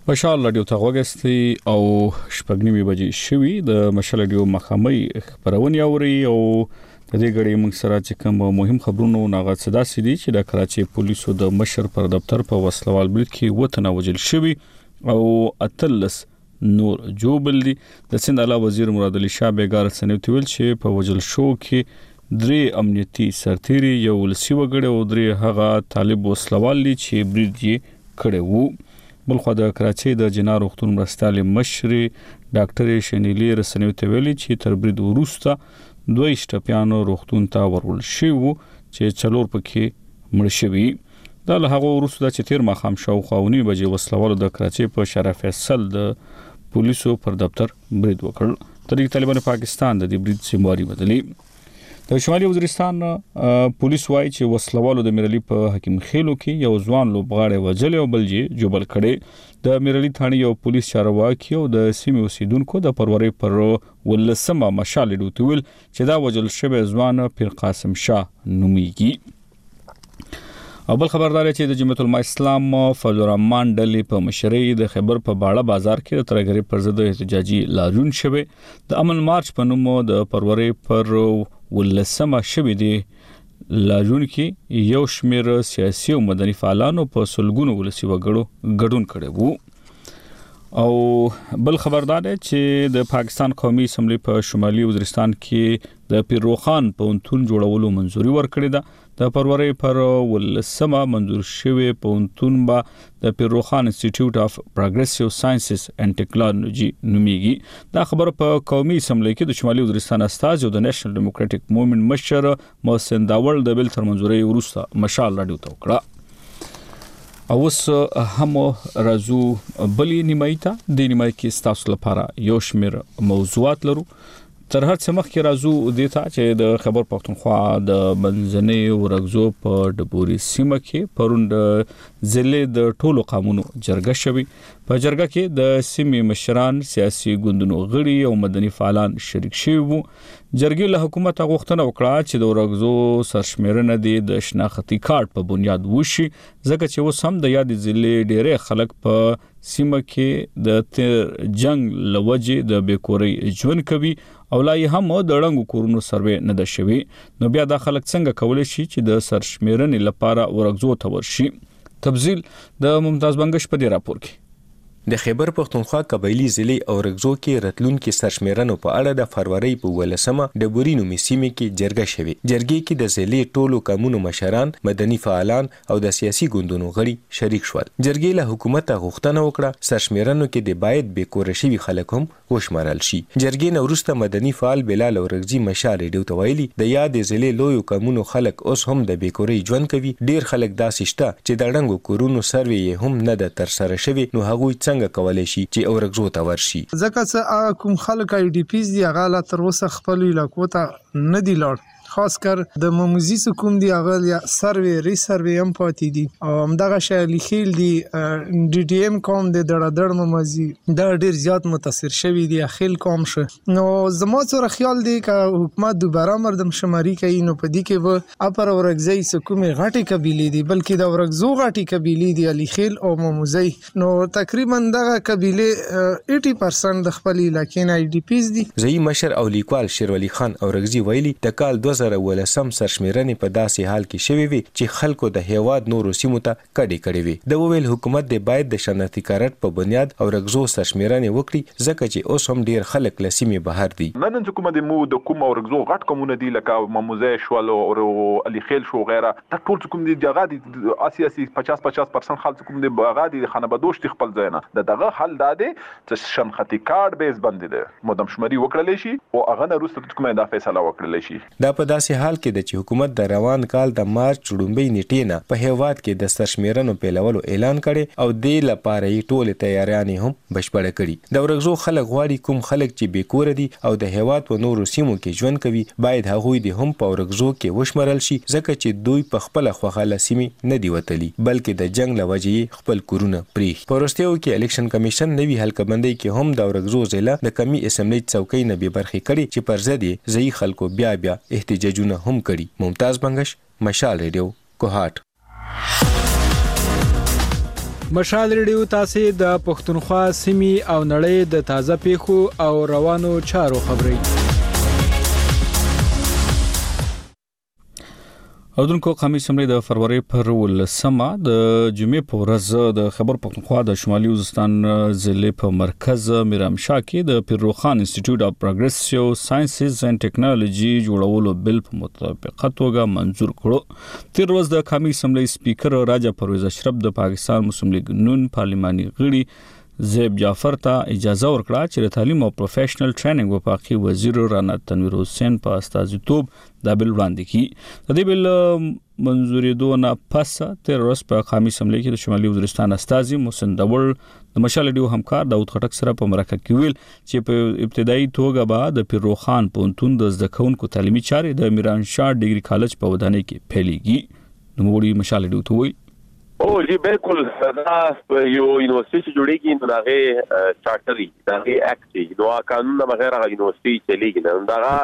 مشال رادیو ته وګستي او شپږنیمې بجې شوي د مشال رادیو مخامي خبرونه اوري او د دې غړي موږ سره چې کوم مهم خبرونه ناغه صدا سدي چې د کراچي پولیسو د مشر پر دفتر په وسلوال برید کې وطن وجل شوی او اتلس نور جوبل دي د سند اعلی وزیر مراد علي شاه بیګار سنوي ویل چې په وجل شو کې درې امنیتي سرتيري یو لسی وګړي او درې هغه طالب وسلوال دي چې برید یې کړی وو بلخو د کراچي د جنار وختون مرستال مشر ډاکټر شنیلی رسنوي ته ویلي چې تر برید وروسته دوی شټپیانو روختون ته ورول شي وو چې څلور پکې مړ شوي دا له هغه وروسته چې تیر مخام شاوخواونی بجې وسلوالو د کراچي په شارع فیصل د پولیسو پر دفتر برید وکړ طریق طالبان پاکستان د دې برید سیمواري بدلی د شمالي وزیرستان پولیس وايي چې وسلوالو د میرلی په حکیم خېلو کې یو ځوان لوبغاړی وجل او بلجی جوبل کړي د میرلی ثاني یو پولیس چارواکي او د سیمې اوسیدونکو د پروري پر ولسمه مشال دوتول چې دا وجل شوی ځوان پیر قاسم شاه نوميږي او بل خبردار چې د جمعیت العلماء اسلام فضل الرحمن ډلې په مشرۍ د خیبر په باړه بازار کې د ترګری پر ضد احتجاجي لاریون شوه د امن مارچ په نوم د پروري پر ولسمه شوه دي لاریون کې یو شمېر سیاسي او مدني فعالانو په سلګونو ولسی وګړو ګډون کړي وو او بل خبردار چې د پاکستان قومي اسمبلی په شمالي وزیرستان کې د پیروخان پونتون جوړولو منځوري ورکړې ده د پروري پر ولسمه منظور شوی پونتون با د پیروخان انسټیټیوټ اف پروګریسیو ساينسز اینڈ ټیکنالوژي نوميږي دا خبر په قومي اسمبلی کې د شمالي وزیرستان استاذ او د نېشنل ډیموکراټک موومېنټ مشر محسن داول د بل تر منځوري وروسته مشال رادیو ته وکړه او اوس هم راځو بلې نیمایته د نیمای کې ستاسو لپاره یو شمېر موضوعات لرو تر هر څه مخکې راځو د تا چې د خبر پښتونخوا د منځنۍ ورغزو په ډبوري سیمه کې پروند ضلع د ټولو قانونو جرګه شوی په جرګه کې د سیمې مشران سیاسي ګوندونو غړي او مدني فعالان شریک شوي وو جرګې له حکومت غوښتنه وکړه چې د ورغزو سرشمیرنه د شناختی کارت په بنیاد وشي ځکه چې اوس هم د یاد ضلع ډېر خلک په سیمه کې د جنگ لوجه د بیکوري ژوند کوي او لا یې هم د ړنګو کورونو سروې نه ده شوی نو بیا د خلک څنګه کولای شي چې د سرشمیرنې لپاره ورغزو ته ورشي تفصیل د ممتاز بنگش په دې راپور کې د خیبر پښتونخوا قبایلی ضلع او رغزو کې راتلونکو سرشمیرنو په اړه د فروری په ولسمه د بورینو میسیمه کې جرګه شوه جرګې کې د ضلع ټولو قانونو مشران مدني فعالان او د سیاسي ګوندونو غړي شریک شول جرګې له حکومت غوښتنه وکړه سرشمیرنو کې د باید به کورشي خلک هم وشمارل شي جرګې نو وروسته مدني فعال بلال اورغزي مشال ډیو تویلی د یاد ضلع لویو قانونو خلک اوس هم د بیکوري ژوند کوي ډیر خلک داسې شته چې د ړنګو کورونو سروي هم نه د تر سره شوی نو هغه څنګه کولای شي چې اورغزو ته ورشي ځکه چې کوم خلک ای ډی پیز دی هغه لا تر اوسه خپل علاقو ته نه دی لاړ خاص کر د مموزي کوم دی هغه یا سروي ری سروي هم پاتې دي او همدغه شایلی خیل دی ډي ډي ام کوم د دړدړ مموزي دا ډیر زیات متاثر شوی دی خیل کوم شه نو زما سره خیال دی چې حکومت دوباره مردم شماري کوي نو په دې کې و اپر اورغزي سکومه غټي قبيله دي بلکې د اورغزو غټي قبيله دي علي خیل او مموزي نو تقریبا دغه قبيله اسی پرسنټ د خپل علاقې نه ای ډي پیز دي زئی مشر او لیکوال شیرولی خان اورغزي ویلي د کال دوه زره ولسم سرشمیرنې په داسې حال کې شوی وي چې خلکو د هیواد نورو سیمو ته کډې کړې وي د وویل حکومت د باید د شناختی کارت په بنیاد او رغزو سرشمیرنې وکړي ځکه چې اوس هم ډیر خلک لسیمې بهر دي نن چې کومه د مو د کوم او رغزو غټ کومونه دي لکه مموزه شوال او علي خیل شو غیره د ټول کوم دي دغه د اساسي پچاس پچاس پرسنټ خلک کوم دي هغه د خانبدوش خپل ځای نه دغه حل داده چې شناختی کارت بیس باندې ده مدام شماري وکړل شي او هغه نه روسته کومه دا فیصله وکړل شي دا په داسې حال کې د چې حکومت د روان کال د مارچ لومبۍ نیټې نه په هیواد کې د سرشمیرنو پیلولو اعلان کړي او د لپاره یې ټول تیاریانې هم بشپړه کړي د ورغزو خلک غواړي کوم خلک چې بیکور دي او د هیواد په نورو سیمو کې ژوند کوي باید هغوی د هم په ورغزو کې وشمرل شي ځکه چې دوی په خپل خوخاله سیمې نه دی وتلی بلکې د جنگ لوجې خپل کورونه پریخ پروستیو کې الیکشن کمیشن نوی حلقبندۍ کې هم د ورغزو ضلع د کمی اسمبلی څوکۍ نه به برخې کړي چې پر ضد یې ځای خلکو بیا بیا احتجاجونه هم کړي ممتاز بنگش مشال ریډیو کوهات مشال ریډیو تاسو د پښتونخوا سیمې او نړۍ د تازه پیښو او روانو چارو خبري اودونکو خمیس سملې د فروری پر ولسمه د جمعې په ورځ د خبر پښتونخوا د شمالي وزستان ضلع په مرکز میرامشاه کې د پیروخان انسټیټیوټ اف پروګریسیو ساينسز اند ټیکنالوژي جوړولو بل په مطابقت توګه منزور کړو. تیر ورځ د خمیس سملې سپیکر راجا پرویز اشرف د پاکستان مسلم لیگ نون پارلماني غړي زیب جعفر ته اجازه ورکړه چې د تعلیم او پروفیشنل ټریننګ وفاقي وزیر رانا تنویر حسین په استازیتوب د بل وړاندې کی. د دې بل منځوري دونه پس تر اوسه په خامي سملې کې د شمالي وزیرستان استازي محسن دول د مشال ډیو همکار داود خټک سره په مرکه کې ویل چې په ابتدایي توګه به د پیروخان پونتون د زده کوونکو تعلیمي چارې د میرانشاه ډیګري کالج په ودانۍ کې پیلېږي. نو وړي مشال ډیو ته ویل او جی بالکل دا یو یونیورسيټي چې جوړیږي نو هغه چارټري دا اکټ نو قانون بغیر هغه یونیورسيټي چلیږي نو دا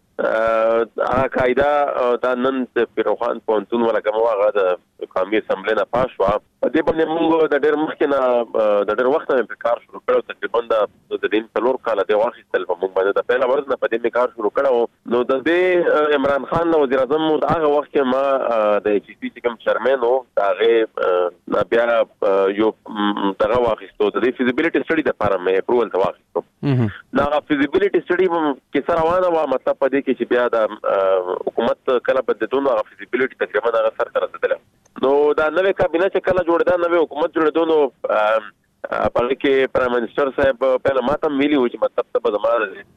هغه قاعده دا نن د پیروخان پونتون ولا کوم هغه د قومي اسمبلی نه پاس شو. په دې باندې موږ د ډېر مخکې نه د ډېر وخت نه په کار شروع کړو تقریبا د دین څلور کال د واخیستل په موږ باندې د پیله ورځ نه په دې کار شروع کړو. نو د دې عمران خان وزیر اعظم مو هغه وخت کې ما د ایچ سی سی کوم چیرمن او هغه بیا یو دغه واخیستو د دې فیزیبিলিټی سټډي د لپاره مې اپروول ته واخیستو. دا فیزیبিলিټی سټډي کې سره روانه و مطلب په دې کې چې بیا د حکومت کله بدلون هغه فیزیبিলিټی تقریبا هغه سر ته رسیدله. نو دا نوې کابینه چې کله جوړه نوې حکومت جوړه نو په کې پرایم منسٹر صاحب په ماته ملي و چې مطلب ته به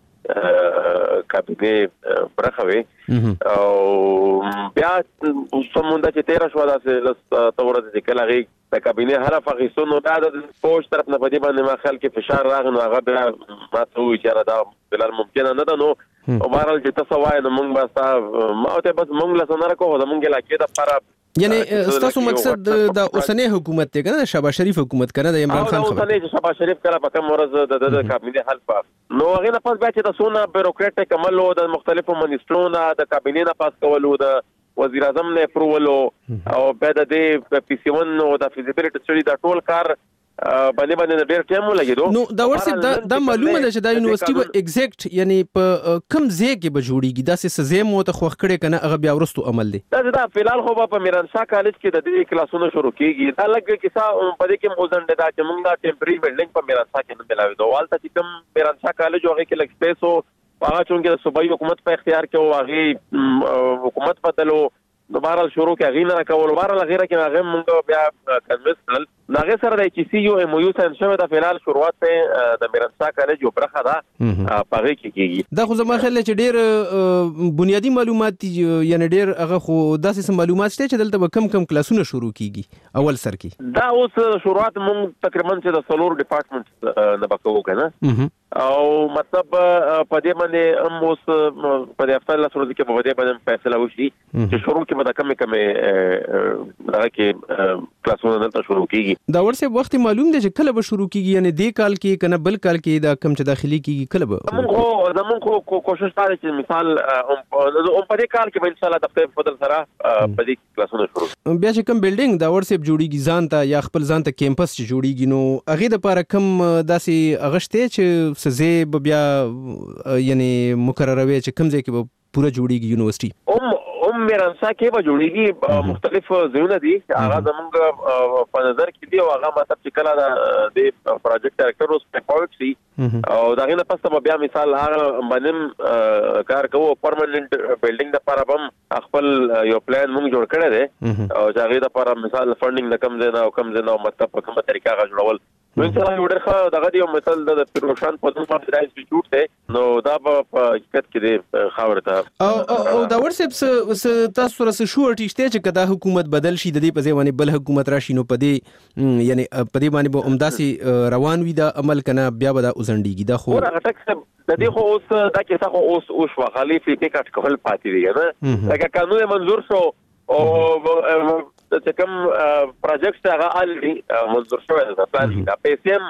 زموږ کابینه برخوي او بیا سموندا چې تیرا شو دا سه تورته چې کله غي د کابینه حرف غیسونو دا د پوسټ طرف نه پدې باندې ما خلک فشار راغنو هغه بیا ما ته وی چې دا بلال ممکن نه ده. نو او بهرحال چې تاسو وایي نو موږ بس ما ته بس موږ له سنره کوو د موږ لا کې د لپاره یعنی ستاسو مقصد د اوسنۍ حکومت ته کنه شهباز شریف حکومت کنه د عمران خان خبره اوسنۍ شهباز شریف کله په کوم ورځ د کابینه حل پاس نو هغه نه پاس بیا چې تاسو نه بیوروکراټیک عمل او د مختلفو منیسټرونو د کابینه نه پاس کولو د وزیر اعظم نه اپروول او بعد د پی سی ون او د فیزیبিলিټی سټډي د ټول کار باندې باندې ډېر ټایم ولګیدو. نو دا ورسې دا د معلومه ده چې دا یونیورسيټي به ایگزیکټ یعنی په کم ځای کې به جوړیږي دا څه سزا مو ته خوښ کړي کنه هغه بیا ورستو عمل دی. دا دا فلحال خو په میرانشاه کالج کې د دې کلاسونو شروع کیږي. دا لګ کیسه په دې کې موزن دا چې موږ دا ټمپرری بلډینګ په میرانشاه کې نه ملاوي دوه والته چې کوم میرانشاه کالج هغه کې لګ سپیس او هغه چونګې د صوبایي حکومت په اختیار کې او هغه حکومت بدلو دوباره شروع کې غینه کول بهر غیره کې هغه موږ بیا کنوینس کړل. ناغه سره د چې سی یو ام یو سن شوه د فلال شروعات ته د میرانشاه کالج یو برخه ده پاره کې کیږي. دا خو زما خیال چې ډیر بنیادی معلومات یعنی ډیر هغه خو داسې معلومات شته چې دلته کم کم کلاسونه شروع کیږي اول سر کې. دا اوس شروعات موږ تقریبا چې د سلور ډپارټمنټ نه بکوو کنه او مطلب په دې باندې هم اوس په دې هفته له سره کې په دې باندې فیصله وشي چې شروع کې به کم کم هغه کې کلاسونه نه شروع کیږي. دا ورسې وخت معلوم دی چې کله به شروع کیږي یعنی د کال کې کنه بل کال کې دا کم چې داخلي کیږي کله به موږ خو زموږ خو کوشش کوي چې مثال هم په دې کال کې به ان شاء الله د خپل فضل سره په دې کلاسونه شروع بیا چې کوم بلډینګ دا ورسې جوړیږي ځان ته یا خپل ځان ته کیمپس چې جوړیږي نو هغه د لپاره کم داسې اغشته چې سزه بیا یعنی مقرروي چې کم ځای کې به پوره جوړیږي یونیورسيټي هم هم میرانشاه کې به جوړیږي مختلف ځایونه دي هغه زموږ په نظر کې دی او هغه مطلب چې کله د پروجیکټ ډایرکټر اوس په پورټ سي او دا غینه پس ته بیا مثال هغه باندې کار کوو پرمننت بلډینګ د لپاره هم خپل یو پلان موږ جوړ کړی دی او هغه د لپاره مثال فندینګ د کم ځای نه او کم ځای نه مطلب په کومه طریقه غا جوړول نو ان شاء الله یو ډېر ښه دغه دی مثال د پیروشان په دغه باندې انسټیټیوټ دی نو دا په حقیقت کې دی خاور ته او او دا ورسې تاسو سره شو ارټیشته چې کدا حکومت بدل شي د دې په ځای باندې بل حکومت راشي نو په دې یعنی په دې باندې به عمداسي روان وي دا عمل کنه بیا به دا اوسنډيږي دا خو د دې خو اوس دا کې څه اوس اوس وغالي فکر کټ کول پاتې دی نه لکه قانون منظور شو او چې کوم پروجیکټ هغه الي منظور شوی دی د پلان د پیسې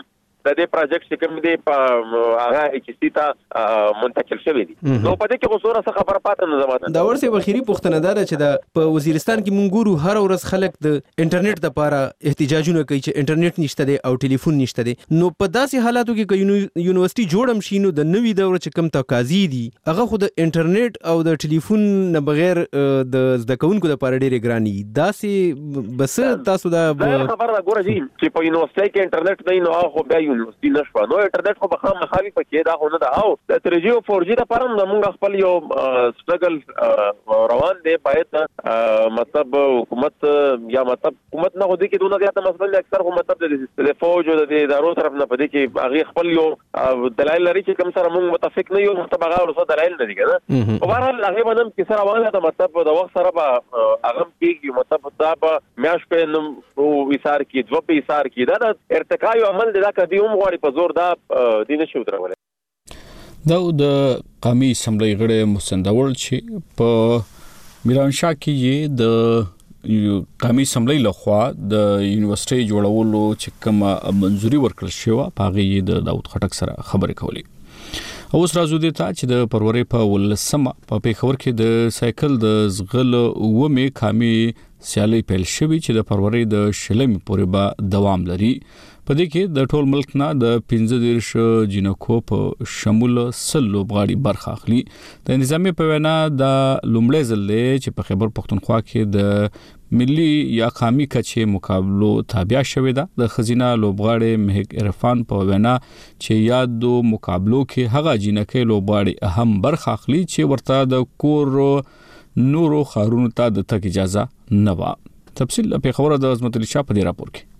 د دې پروجیکټ چې کوم دی په هغه چې سیتا منتقل شوی دي نو په دې کې خصوصا څه خبره پاتې نه زمات دا ورسې بخیری پښتنه دار چې د په وزیرستان کې مونږ ګورو هر ورځ خلک د انټرنیټ لپاره احتجاجونه کوي چې انټرنیټ نشته دی او ټلیفون نشته دی نو په داسې حالاتو کې چې یونیورسيټي جوړم شي نو د نوې دور چې کم تقاضي دي هغه خو د انټرنیټ او د ټلیفون نه بغیر د زده کوونکو لپاره ډېر ګراني داسې بس تاسو دا خبره ګوره چې په یونیورسيټي کې انټرنیټ نه نو خو بیا یونیورسيټي نشو نو انټرنیټ خو بخام مخاوي پکې دا خو نه دا او د تری جی او فور جی لپاره موږ خپل یو سټرګل روان دی باید مطلب حکومت یا مطلب حکومت نه غوډي کې دونه زیاته مسله اکثر خو مطلب د فوج او د ادارو طرف نه پدې کې هغه خپل یو دلایل لري چې کوم سره موږ متفق نه یو مطلب هغه ورسره دلایل نه دي کنه په هر حال هغه باندې کې سره روانه ده مطلب د وخت سره به هغه کېږي مطلب دا به میاش په نو وسار کې دوه په وسار کې دا د ارتقای عمل دا کدي هم غواړي په زور دا دینه شو درول دا د قومي اسمبلی غړي مسندول چې په میرانشاه کې د قومي اسمبلی لخوا د یونیورسيټي جوړولو چې کوم منځوري ورکړل شو پاغي د داوود خټک سره خبرې کولې اوس راځو دي ته چې د پروري په ولسمه په پیښور کې د سایکل د زغل ومه قومي سیالي پیل شوی چې د پروري د شلمي پورې به دوام لري په دې کې د ټول ملک نه د پنځه دیرش جنکو په شمول سل لوبغاړي برخه اخلي د نظامی په وینا د لومړي ځل چې په خیبر پختونخوا کې د ملي یا قومي کچې مقابلو تابع شوې ده د خزینه لوبغاړي مهک عرفان په وینا چې یادو مقابلو کې هغه جنکې لوبغاړي اهم برخه اخلي چې ورته د کور نورو خارونو ته د تک اجازه نه و تفصیل په خبره د عظمت علي شاه په دې راپور کې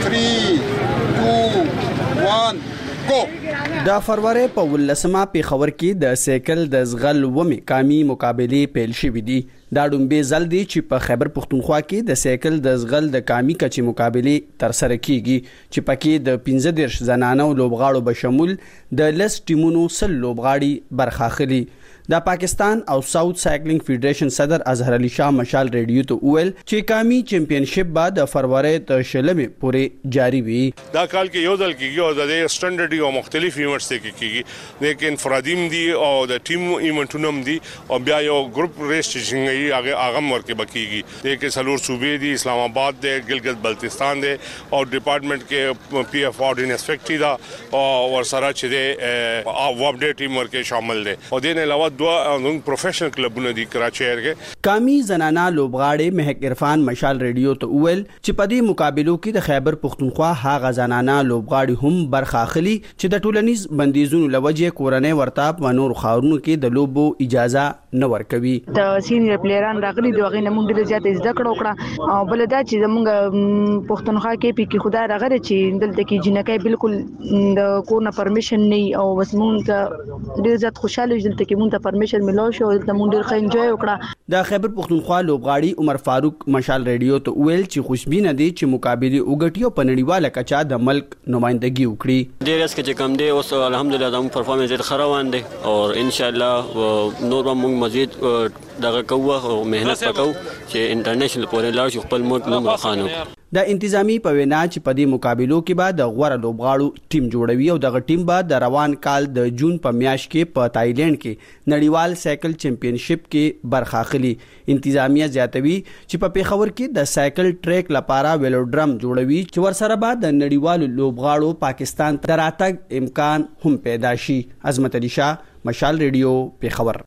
د فروری په ولسمه پیښور کې د سایکل د زغل ومه قومي مقابله پیل شوې دي دا ډومبه ځل دی چې په خیبر پختونخوا کې د سایکل د زغل د قومي کچې مقابله تر سره کیږي چې پکې د پنځه دیرش زنانو لوبغاړو به شمول د لس ټیمونو سل لوبغاړي برخه اخلي د پاکستان او ساوث سایکلینګ فیډریشن صدر اظهر علي شاه مشال ریډیو ته ویل چې قومي چمپionship بعد د فروری ته شلمه پورې جاری وي دا کال کې یو ځل کېږي او د سټانډرډ او مختلف ایونټس کې کېږي لیکن انفرادیم دي او د ټیم ایونټونو دي او بیا یو ګروپ ریس چې هغه هغه ورکه بکیږي د کې سلور صوبې دي اسلام آباد دی ګلګت بلتستان دی او ډپارټمنٹ کې پی ایف اور انسپیکټي دا او ورسره چې دی واب ډے ټیم ورکه شامل دي او دین علاوه دوه پروفیشنل کلبونه دي کراچي کې قومي زنانا لوبغاړي مهک عرفان مشال ریډیو ته ویل چې په دې مقابلو کې د خیبر پختونخوا هغه زنانا لوبغاړي هم برخه اخلي چې د ټولنیز بندیزونو لوجه کورنۍ ورتاب و نور خاورونو کې د لوبو اجازه نه ورکوي د سینیئر پلیران راغلي دی هغه نمونږ ډېر زیات زده کړو کړه او بل دا چې زمونږ پښتونخوا کې پی کې خدای راغره چې دلته کې جنکای بالکل د کورونه پرمیشن نه او بس مونږ ډېر زیات خوشاله دلته کې مونږ ته پرمیشن ملو شو دلته مونږ ډېر ښه انجوای وکړه د خیبر پختونخوا لوبغاړي عمر فاروق مشال ریډیو ته ویل چې خوشبینه دي چې مقابله وګټیو په نړیواله کچا د ملک نمائندګي وکړي ډېر اس کې کم دي اوس الحمدلله زموږ پرفارمنس ډېر ښه روان دي او ان شاء الله نور هم مزید دغه کوه او مهنت وکاو چې انټرنیشنل پورې لاړ شو خپل ملک نوم خانو د انتظامی په وینا چې په دې مقابلو کې بعد د غوړه لوبغاړو ټیم جوړوي او دغه ټیم بعد د روان کال د جون په میاشت کې په تایلند کې نړیوال سایکل چمپionship کې برخه اخلي انتظامیه زیاتوي چې په پیښور کې د سایکل ټریک لپاره ویلوډرم جوړوي چې ورسره بعد د نړیوال لوبغاړو پاکستان ته راتګ امکان هم پیدا شي عظمت علي شاه مشال ریډیو پیښور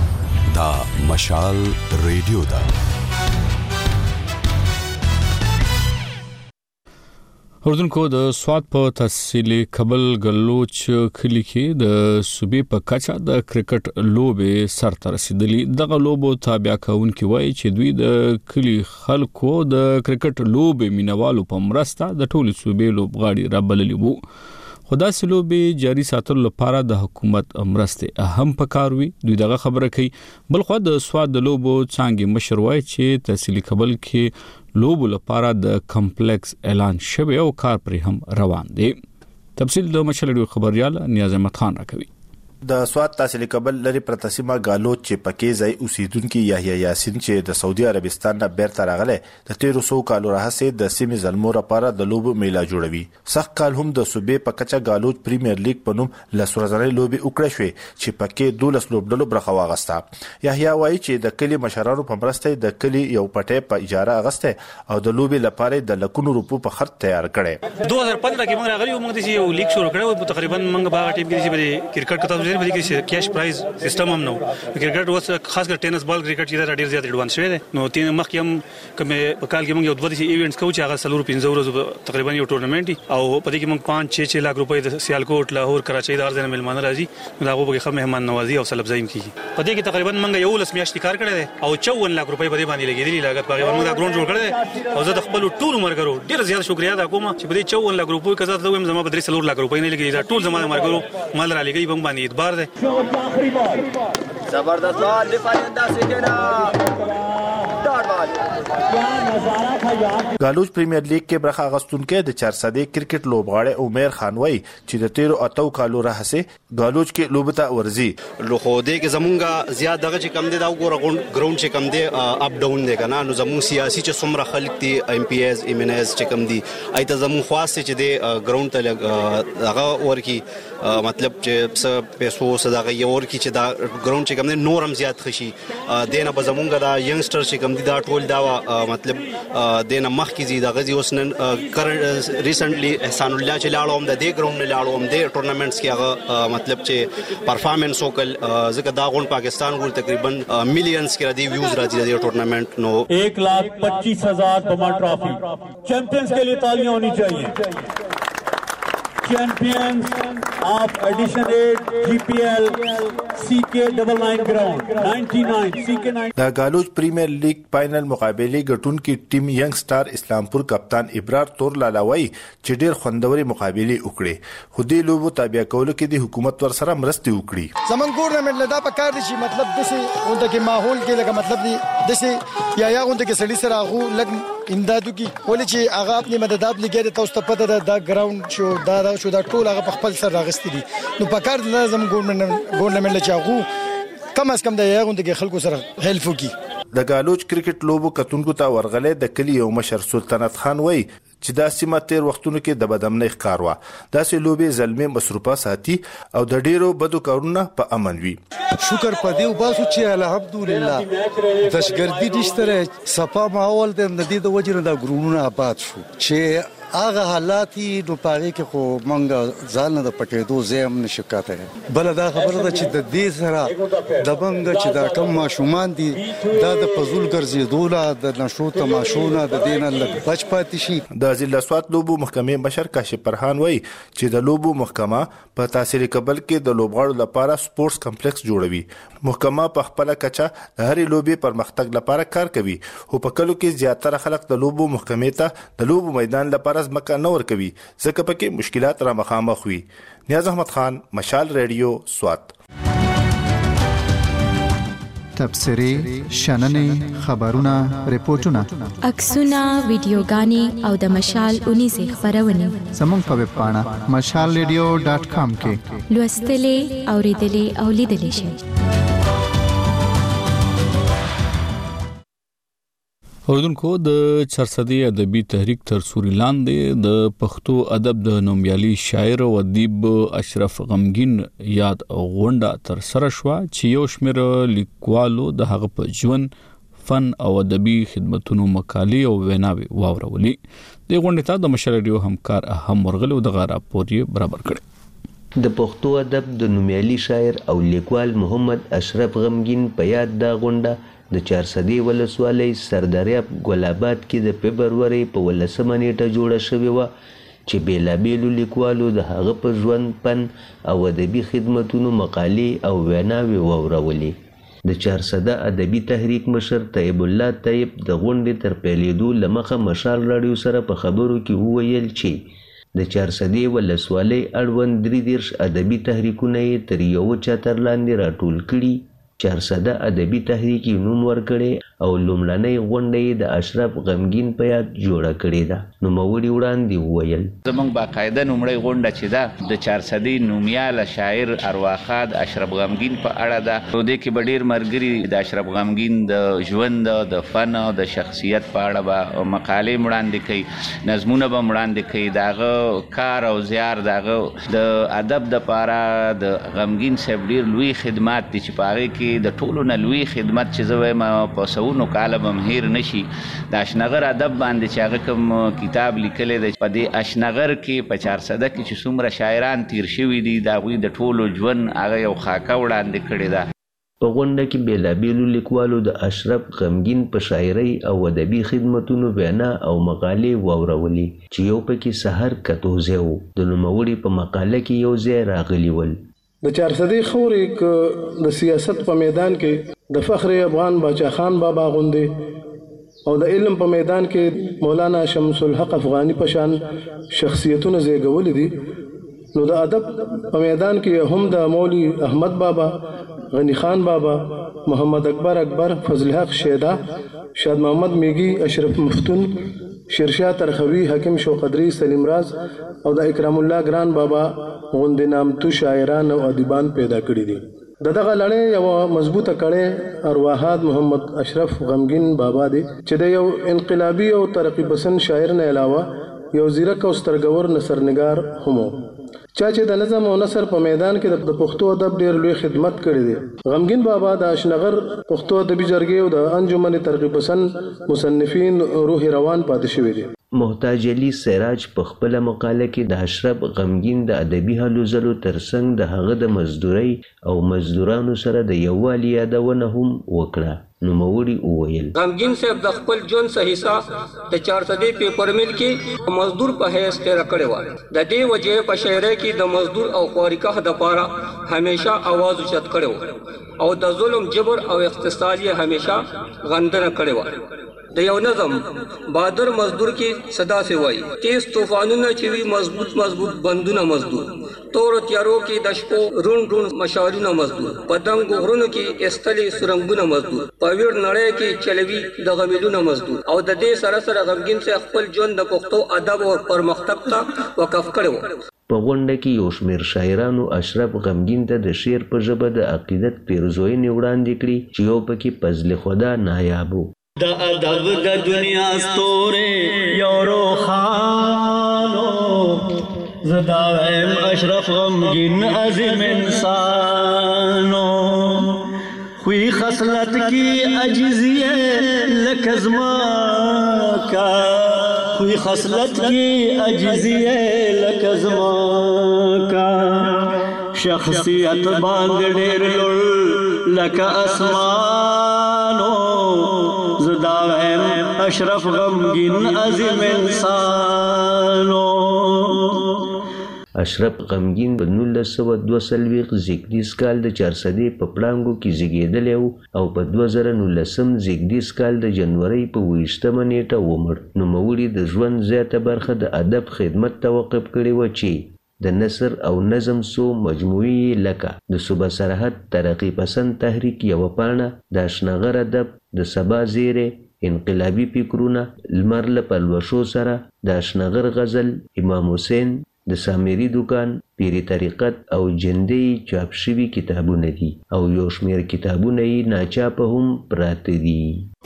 دا مشال ریډیو دا اردوونکو د سواد په تحصیل کابل ګلوچ کلی کې د صوبې په کچا د کرکټ لوبې سر ته رسیدلې دغه لوبو تابع کونکي وایي چې دوی د کلی خلکو د کرکټ لوبې مینوالو په مرسته د ټولو صوبې لوبغاړي رابللي وو خدا سلوبې جاری ساتلو لپاره د حکومت مرسته اهم پکاروي دوی دغه خبره کوي بل خو د سواد د لوبو څنګه مشر وایي چې تحصیل کابل کې لوبو لپاره د کمپلیکس اعلان شوی او کار پر هم روان دی تفصیل د مشر خبريال نیاز احمد خان راکوي د سواد تحصیل قبل لري پرتسمه غالوچ چې پکې ځای اوسیدونکو یحیی یاسین چې د سعودي عربستان نه بیرته راغله د تیرو سو کالو راهسه د سیمې زلمو لپاره د لوبو میلا جوړوي. سخت کال هم د صوبې په کچه غالوچ پریمیر لیګ په نوم لسورځنۍ لوبي وکړه شوې چې پکې دولس لوبډلو برخه واغسته. یحیی وایي چې د کلی مشرانو په مرسته د کلی یو پټه په اجاره اغسته او د لوبي لپاره د لکونو روپو په خرڅ تیار کړي. دو هزار پندرہ کې موږ راغلي موږ د یو لیګ شروع کړو تقریبا موږ باغ ټیم کې چې کرکټ کته ځین باندې کې کیش پرایز سیستم هم نو کرکټ اوس خاص کر ټینس بال کرکټ چې ډیر زیات ایڈوانس شوی دی. نو تین مخ کې هم کوم په کال کې موږ یو دوه ایونټس کوو چې هغه سلور پنځه ورځې تقریبا یو ټورنمنت او په دې کې موږ پانچ چھ چھ لک روپۍ د سیالکوټ لاهور کراچۍ د ارزنه ملمانه راځي. نو هغه به خو مهمان نوازي او سلب زایم کیږي. په دې کې تقریبا موږ یو لس میاشتې کار کړی دی او چوون لک روپۍ په دې باندې لګېدلې لاګت په موږ دا ګراوند جوړ کړی دی او زه د خپل ټول مرګرو ډیر زیات شکریا ادا کوم چې په دې چوون لک روپۍ کزا ته ویم زما په درې سلور لک روپۍ نه لګېږي دا ټول زما مرګرو مال را لګي په باندې اعتبار دی. زبردست بال دفاعي انداز کېنا غالوچ پریمیر لیګ کې برخه اغستونکو د چارسدې کرکټ لوبغاړی عمر خان وای چې د تیرو اتو کالو راهسه غالوچ کې لوبته ورزي لو خو دې کې زمونږه زیات دغه چې کم دی دا وګوره ګراوند چې کم دی اپ ډاون دی کنه. نو زمون سیاسي چې څومره خلک دي ایم پی ایز ایم ان ایز چې کم دي ایته زمون خواسته چې دی ګراوند ته هغه ورکی مطلب چې څه پیسو صدقه یو ورکی چې دا ګراوند چې کم دی نورم زیات خشي دینه به زمونږه دا ینګستر چې کم دي دا ټول دا مطلب دینه مخ کې زی دا غزي اوسنن ریسنټلی احسان الله چې لاړو هم د دې ګراوند لاړو هم د ټورنمنټس کې هغه مطلب چې پرفارمنس وکړ ځکه دا غون پاکستان ګول تقریبا میلیونز کې راځي ویوز راځي د ټورنمنٹ. نو ایک لاکھ پچیس ہزار بما ٹرافی چیمپئنز کے لیے تالیاں ہونی چاہیے. چیمپئنز آف ایڈیشن ایٹ جی پی ایل سی کے ڈبل نائن گراؤنڈ نائنٹی نائن سی کے نائن. د غالوچ پریمیر لیګ فائنل مقابله ګټونکي ټیم ینګ سٹار اسلامپور کپتان ابرار تور لالاوي چې ډېر خوندوري مقابله وکړي. خو دې لوبو تابع کولو کې د حکومت ور سره مرستې وکړي. زمون ګورنمنت لدا په کار دي چې مطلب دسي اونته کې ماحول کې لکه مطلب دي دسي یا یا اونته کې سړي سره غو لګ امدادو کې ولې چې هغه خپل مددات لګي تاسو ته پته ده دا ګراوند شو دا شو دا ټول هغه په خپل سر راغستې دي. نو په کار د زمون ګورنمنت ګورنمنت لچاغو کم از کم د یو غونډه کې خلکو سره هیلپ وکړي. د غالوچ کرکټ لوبو کتونکو ته ورغله د کلی یو مشر سلطنت خان وای چې دا سیمه تیر وختونو کې د بدامنۍ ښکار و. داسې لوبې زلمي مصروفه ساتي او د ډیرو بدو کارونه په امن وي. شکر پدې وباسو چې الحمدلله دشګردي نشته صفا ماحول د دې د وجه نه د ګرونو آباد شو چې هغه حالات نو پاره کې خو مونږ ځان د پټېدو زم نشکاته. بل دا خبره ده چې د دې سره د بنګ چې دا کم ماشومان دي دا د فزول ګرځېدوله د نشو تماشونه د دینه لږ بچ پاتې شي. د ضلع سوات لوبو محکمې مشر کاشف پرهان وای چې د لوبو محکمه په تحصیل قبل کې د لوبغاړو لپاره سپورتس کمپلیکس جوړوي. محکمه په خپل کچه د هرې لوبې پرمختګ لپاره کار کوي. خو په کلو کې زیاتره خلک د لوبو محکمې ته د لوبو میدان لپاره ځمکه نه ورکوي ځکه پکې مشکلات را مخامخ وي. نیاز احمد خان، مشال ریډیو، سوات. تبصرې، شننې، خبرونه، ریپورتونه، عکسونه، ویډیوګانې او د مشال اونیزه خبرونه زموږ په ویب پاڼه مشال ریډیو ډاټ کام کې لوستلې، اوریدلې او لیدلې شئ. اوردونکو د چرسدي ادبي تحریک تر سوري لاندې د پښتو ادب د نومیالي شاعر او ادیب اشرف غمګین یاد غونډه تر سره شو چې یو شمېر لیکوالو د هغه په ژوند، فن او ادبي خدماتونو مقالې او ویناوي واورولې. د غونډې ته د مشر ریډیو همکار هم ورغلو د غاره پوري برابر کړي. د پښتو ادب د نومیالي شاعر او لیکوال محمد اشرف غمګین په یاد دا غونډه د چارسدي ولسوالۍ سرداریاب ګلاباد کې د فبروري په ولسمه نیټه جوړه شوې وه چې بیلابیلو لیکوالو د هغه په ژوند، فن او ادبي خدمتونو مقالې او ویناوې واورولې. د چارسده ادبي تحریک مشر طیب الله طیب د غونډې تر پیلېدو له مخه مشال راډیو سره په خبرو کې وویل چې د چارسدي ولسوالۍ اړوند درې دېرش ادبي تحریکونه یې تر یوه چتر لاندې راټول کړي چارسده ادبي تحریک نوم ورکړي او لومړنۍ غونډه د اشرف غمگین په یاد جوړه کړې ده. نوموړي وړاندې وویل زمونږ باقاعده نومړی غونډه چې ده د چارسدي نومیاله شاعر ارواښاد اشرف غمگین په اړه ده. په دې کې به ډېر ملګري د اشرف غمگین د ژوند د فن د شخصیت په اړه به مقالې وړاندې کوي، نظمونه به وړاندې کوي، د هغه کار او زیار د هغه د ادب دپاره د غمگین صاحب ډېر لوی خدمات دي چې په هغې کې د ټولو نه لوی خدمت چې زه وایم په سوونو کاله به م هیر نشي د اشنغر ادب باندې چې هغه کوم کتاب لیکلی دی. په دې اشنغر کې په چارسده کې چې څومره شاعران تیر شوي دي د هغوی د ټولو ژوند هغه یو خاکه وړاندې کړې ده. په غونډه کې بېلابېلو لیکوالو د اشرف غمگین په شاعرۍ او ادبي خدمتونو وینا او مقالې واورولې چې یو پکې سحر کتوزی و. د نوموړي په مقاله کې یو ځای راغلي ول د چارسدي خورې د سیاست په میدان کې د فخر افغان باچا خان بابا غوندې او د علم په میدان کې مولانا شمس الحق افغانی په شان شخصیتونه زیږولي دي، نو د ادب په میدان کې هم د مولوي احمد بابا، غنی خان بابا، محمد اکبر اکبر، فضل حق شیدا، شاد محمد میگی، اشرف مفتون، شیرشاه ترخوی، حکیم شوقدری، سلیم راز او د اکرام الله ګران بابا غوندې نامتو شاعران او ادیبان پیدا کړي دي. د دغه لړۍ یو مضبوطه کړۍ ارواحاد محمد اشرف غمگین بابا دی چې د یو انقلابي او ترقی پسند شاعر نه علاوه یو زیرک او سترګور نثرنګار هم و، چا چې د نظم او نثر په میدان کې د پښتو ادب ډېر لوی خدمت کړی دی. غمگین بابا د اشنغر پښتو ادبي جرګې او د انجمن ترقی پسند مصنفین روح روان پاتې شوي دي. محتاج علي سراج په خپله مقاله کې د اشرف غمگین د ادبي هلو ځلو ترڅنګ د هغه د مزدورۍ او مزدورانو سره د یووالي یادونه هم وکړه. نوموړي وویل غمگین صاحب د خپل ژوند څه حصہ د چارسدي پیپر میل کې مزدور په حیث تېره کړې وه. د دې وجې په شاعرۍ کې د مزدور او خوارکه دپاره همیشه اواز اوچت کړی و او د ظلم جبر او اقتصاد یې همیشه غندنه کړې وه. د یو نظم بادر مزدور کې صدا سے وای تیز طوفانونه چې وی مضبوط مضبوط بندونه مزدور، تور تیارو کې د شپو رون رون مشالونه مزدور، په دنګو غرونو کې استلي سرنګونه مزدور، په ویړ نړۍ کې چلوي د غمیلونه مزدور. او د دې سره سره غمگین سے خپل ژوند د پښتو ادب او پرمختګ ته وقف کړو. په غونډه کې یو شمېر شاعرانو اشرف غمگین ته د شعر په ژبه د عقیدت پیرزوینې وړاندې کړي چې یو پکې فضل خدا نایاب و. د ادب د دنیا ستورې یو روخانو زدایم اشرف غمگین عظیم انسانو خوی خصلت کی عجزیه لکزما کا خوی خصلت کی عجزیه لکزما کا شخصیت باندې ډېر لوړ لکه اسمانو زدایم اشرف غمگین عظیم انسانو. اشرف غمگین په نولس سوه دوه څلوېښت زیږدیز کال د چارسدې په پړانګو کې زیږېدلی و او په دوه زره نولسم زیږدیز کال د جنورۍ په اوویشتمه نیټه ومړ. نوموړي د ژوند زیاته برخه د ادب خدمت ته وقف کړې وه چې د نثر او نظم څو مجموعې لکه د صوبه سرحد ترقی پسند تحریک یوه پاڼه، د اشنغر ادب، د سبا زیری، انقلابي فکرونه، لمر له پلوشو سره، د اشنغر غزل، امام حسین، د سامري دکان، پیری طریقت او جندې چاپ شوي کتابونه دي او یو شمېر کتابونه یې ناچاپه هم پراته دي.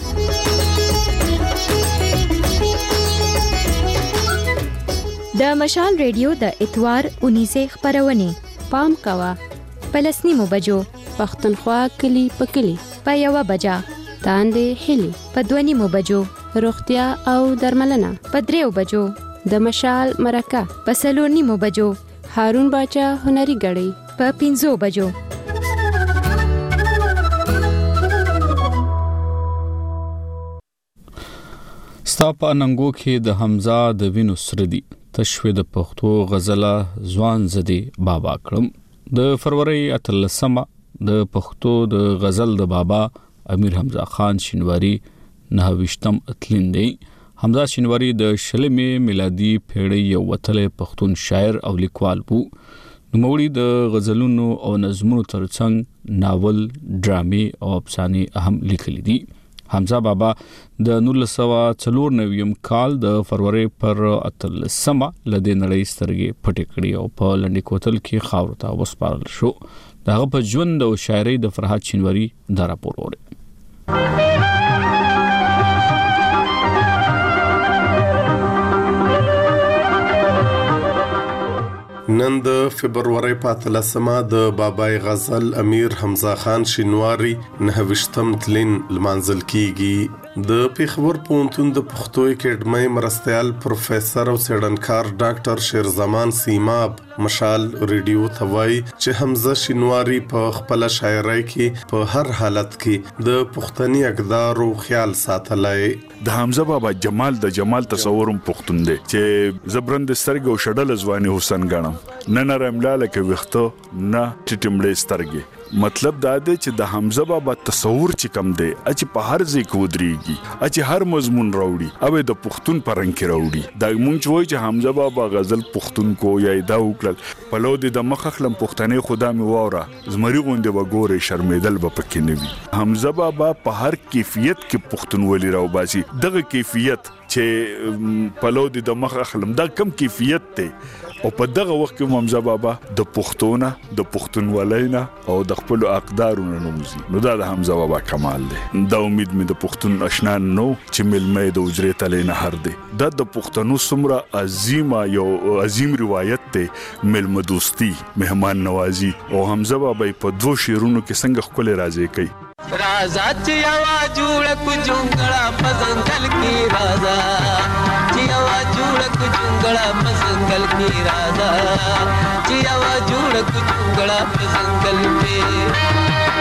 د مشال ریډیو د اتوار اونیزه خبرونه پام کوا پلسنیمو بجو پښتونخوا کلی په کلی په یوه بجا تاندې هلی په دوه نیمو بجو روغتیا او درملنه په دریو بجو د مشال مرکه په څلور نیمو بجو هارون باچا هنري غړی په پنځو بجو. ستا په ننګو کې د حمزه د وینو سره دي تشوي د پښتو غزله ځوان زدي بابا کړم. د فروری اتلسمه د پښتو د غزل د بابا امیر حمزه خان شینواری نه وشتم اتلندي. حمزه شینواری د شلمې میلادي پیړۍ یو وتلې پښتون شاعر او لیکوال وو نوموړي د غزلونو او نظمونو ترڅنګ ناول، ډرامې او افسانې هم لیکلي دي. حمزه بابا د نولس سوه څلور نوي کال د فروری پر اتلسمه لدې نړۍ سترګې پټې کړې او په لنډي کوتل کې خاورو ته وسپارل شو. دغه په ژوند او شاعرۍ د فرهاد شینواری دا راپور وره. نن د فبرवरी په اتلسمه د بابای غزل امیر حمزه خان شینواری نه وشتم تلین لمانځل کیږي. د پیښور پوهنتون د پښتو اکیډمۍ مرستیال پروفیسور او څېړنکار ډاکټر شیرزمان سیماب مشال ریډیو ته وایي چې حمزه شینواری په خپل شاعرۍ کې په هر حالت کې د پښتني اقدارو خیال ساتلای. د حمزه بابا جمال د جمال تصورم پښتون دی چې زبرند سترګې او شډل ځواني حسن غنم نه نرم لاله کې وختو نه ټټمړې سترګې. مطلب دا دی چې د حمزه بابا تصور چې کم دی چې په هر ځای کې ودرېږي، چې هر مضمون راوړي او د پښتون په رنګ کې راوړي. دا مونږ وایي چې حمزه بابا غزل پښتون کو یا دا وکړل په لو د مخ خلم پښتنې خدا می واره زمری غونډه وګوري شرمېدل به پکې نه وي. حمزه بابا په هر کیفیت کې پښتونولي راو باسي. دغه کیفیت چې په لو د مخ خلم دا کم کیفیت دی او په دغه وخت کې حمزه بابا د پښتونه د پښتونولینا او د خپل اقدارونو نومزي. نو دا د حمزه بابا کمال دی. دا امید مې د پښتون آشنا نو چې ملمه د اجرې تلې نه هر دی. دا د پښتنو څومره عظیمه یو عظیم روایت دی، ملمه دوستی، مهمان نوازی او حمزه بابا په دوه شعرونو کې څنګه خپل راځي کوي. رازا چې یوا جوړ کو جونګړه پزنګل کی رازا چې یوا جوړ کو جونګړه پزنګل کی رازا چې یوا جوړ کو جونګړه پزنګل په.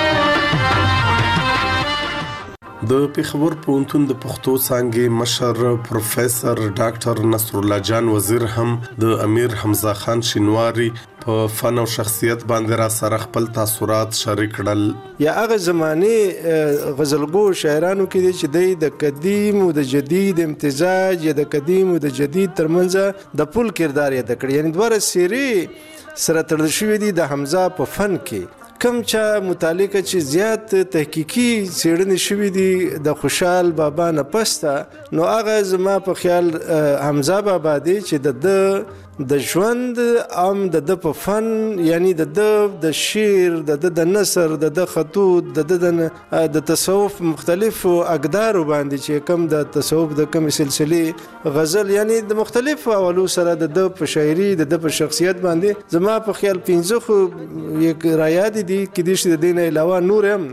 د پیښور پوهنتون د پښتو څانګې مشر پروفیسور ډاکټر نصر الله جان وزیر هم د امیر حمزه خان شینواری په فن او شخصیت باندې را سره خپل تاثرات شریک کړل. یا هغه زمانه غزلګو شاعرانو کې چې د قدیم او د جدید امتزاج یا د قدیم او د جدید ترمنځ د پل کردار یې د کړی، یعنی دوه سری سره تړل شوی دي د حمزه په فن کې. کم چا متعلقه چې زیات تحقیقي څېړنې شوي دي د خوشحال بابا نه پسته، نو هغه زما په خیال حمزه بابا دی چې د د د ژوند ام د د په فن، یعنی د د د شعر د د نثر د د خطوط د د د تصوف مختلفو اقدارو باندې چې کم د تصوف د کم سلسله غزل، یعنی د مختلفو اولو سره د د په شاعري د د په شخصیت باندې زما په خیال پنځه خو یک رایاد دي کې د دې دینه علاوه نور هم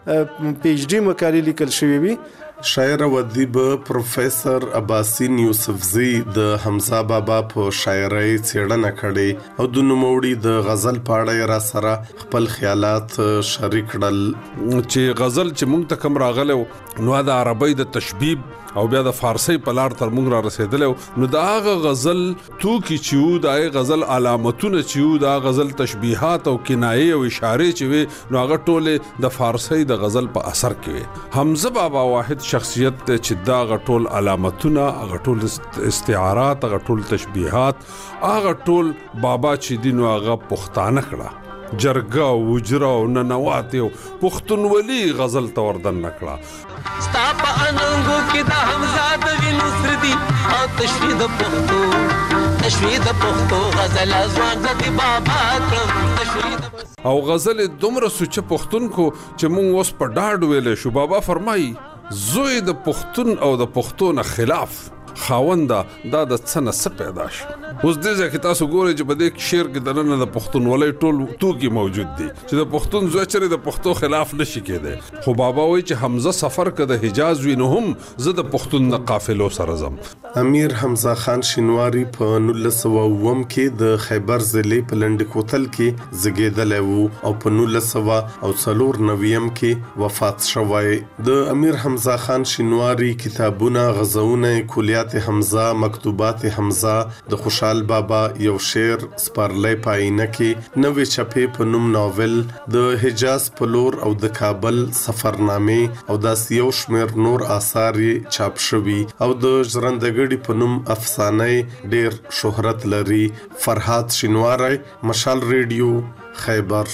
پی ایچ ډی مقالې لیکل شوی وي. شاعر او ادیب پروفیسور عباسین یوسفزی د حمزه بابا په شاعرۍ څېړنه کړې او د نوموړي د غزل په اړه را سره خپل خیالات شریک کړل. چې غزل چې موږ ته کوم راغلی نو د عربی د تشبیب او بیا د فارسی په لار تر موږ را رسیدلی، نو دا هغه غزل توکي چې وو، دا غزل علامتونه چې وو، دا غزل تشبیهات او کنایې او اشارې چې وي، نو هغه ټولې د فارسی د غزل په اثر کې وي. حمزه بابا واحد شخصیت چې دا هغه ټول علامتونه، هغه ټول استعارات، هغه ټول تشبیهات، هغه ټول بابا چې دي نو هغه پښتانه کړه، جرګه او وجره او ننوات او پښتونولي غزل ته وردن نکړه. ستا په اننګو کې د حمزه د وینو سر دي او تشویح د پښتو تشویح د پښتو غزل ځوان د بابا کړم تشویح او غزل دومره سوچ پښتون کو چې مونږ اوس په ډاډ ویلې شو. بابا فرمایي زوی د پښتون او د پښتو نه خلاف خاونده دا د څه نه څه پیدا شو. اوس دې ځکه تاسو ګورئ چې په دې شعر کې د نن د پښتونولۍ ټول توکي موجود دي چې د پښتون زوی چېرې د پښتو خلاف نشي کېدی. خو بابا وایي چې حمزه سفر که د حجاز وي نو هم زه د پښتون د قافلو سره ځم. امیر حمزه خان شینواری په نولس سوه اووم کې د خیبر ضلع په لنډ کوتل کې زیږېدلی وو او په نولس سوه او څلور نویم کې وفات شوی. د امیر حمزه خان شینواری کتابونه، غزلونه، کلیات حیات حمزه مکتوبات حمزه د خوشحال بابا یو شعر سپارلای پاینه کې نوې چپې په نوم ناول د حجاز پلور او د کابل سفرنامه او د یو شمیر نور آثار چاپ شوي او د ژرندګړي په نوم افسانه ډیر شهرت لري. فرحات شینواری، مشال ریډیو، خیبر.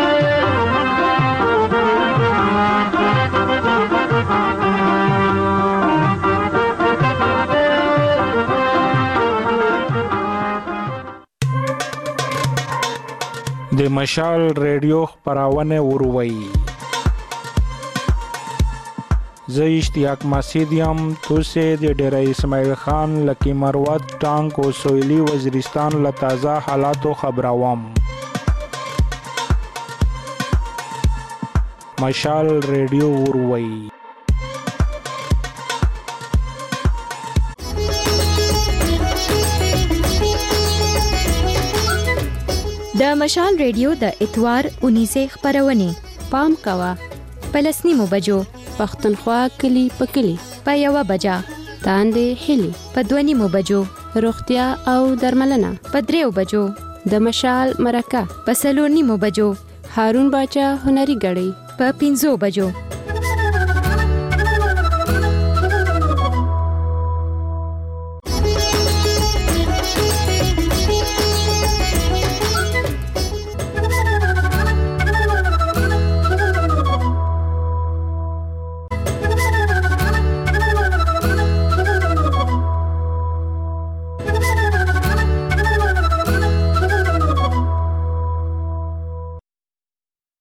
د مشال ریډیو خپرونه وروي. زه اشتیاق مسعود یم. توسه د ډیره اسماعیل خان لکی مروت ټانک او سویلی وزیرستان له تازه حالاتو خبروم. مشال ریډیو وروي. د مشال ریډیو د اتوار اونیزه خبرونه پام کوا پلسنی مو بجو پختونخوا کلی پکلی په یو بجا تاندې هلی په دونی مو بجو روغتیا او درملنه په دریو بجو د مشال مرکه په سلورنی مو بجو هارون باچا هنري غړي په پینځو بجو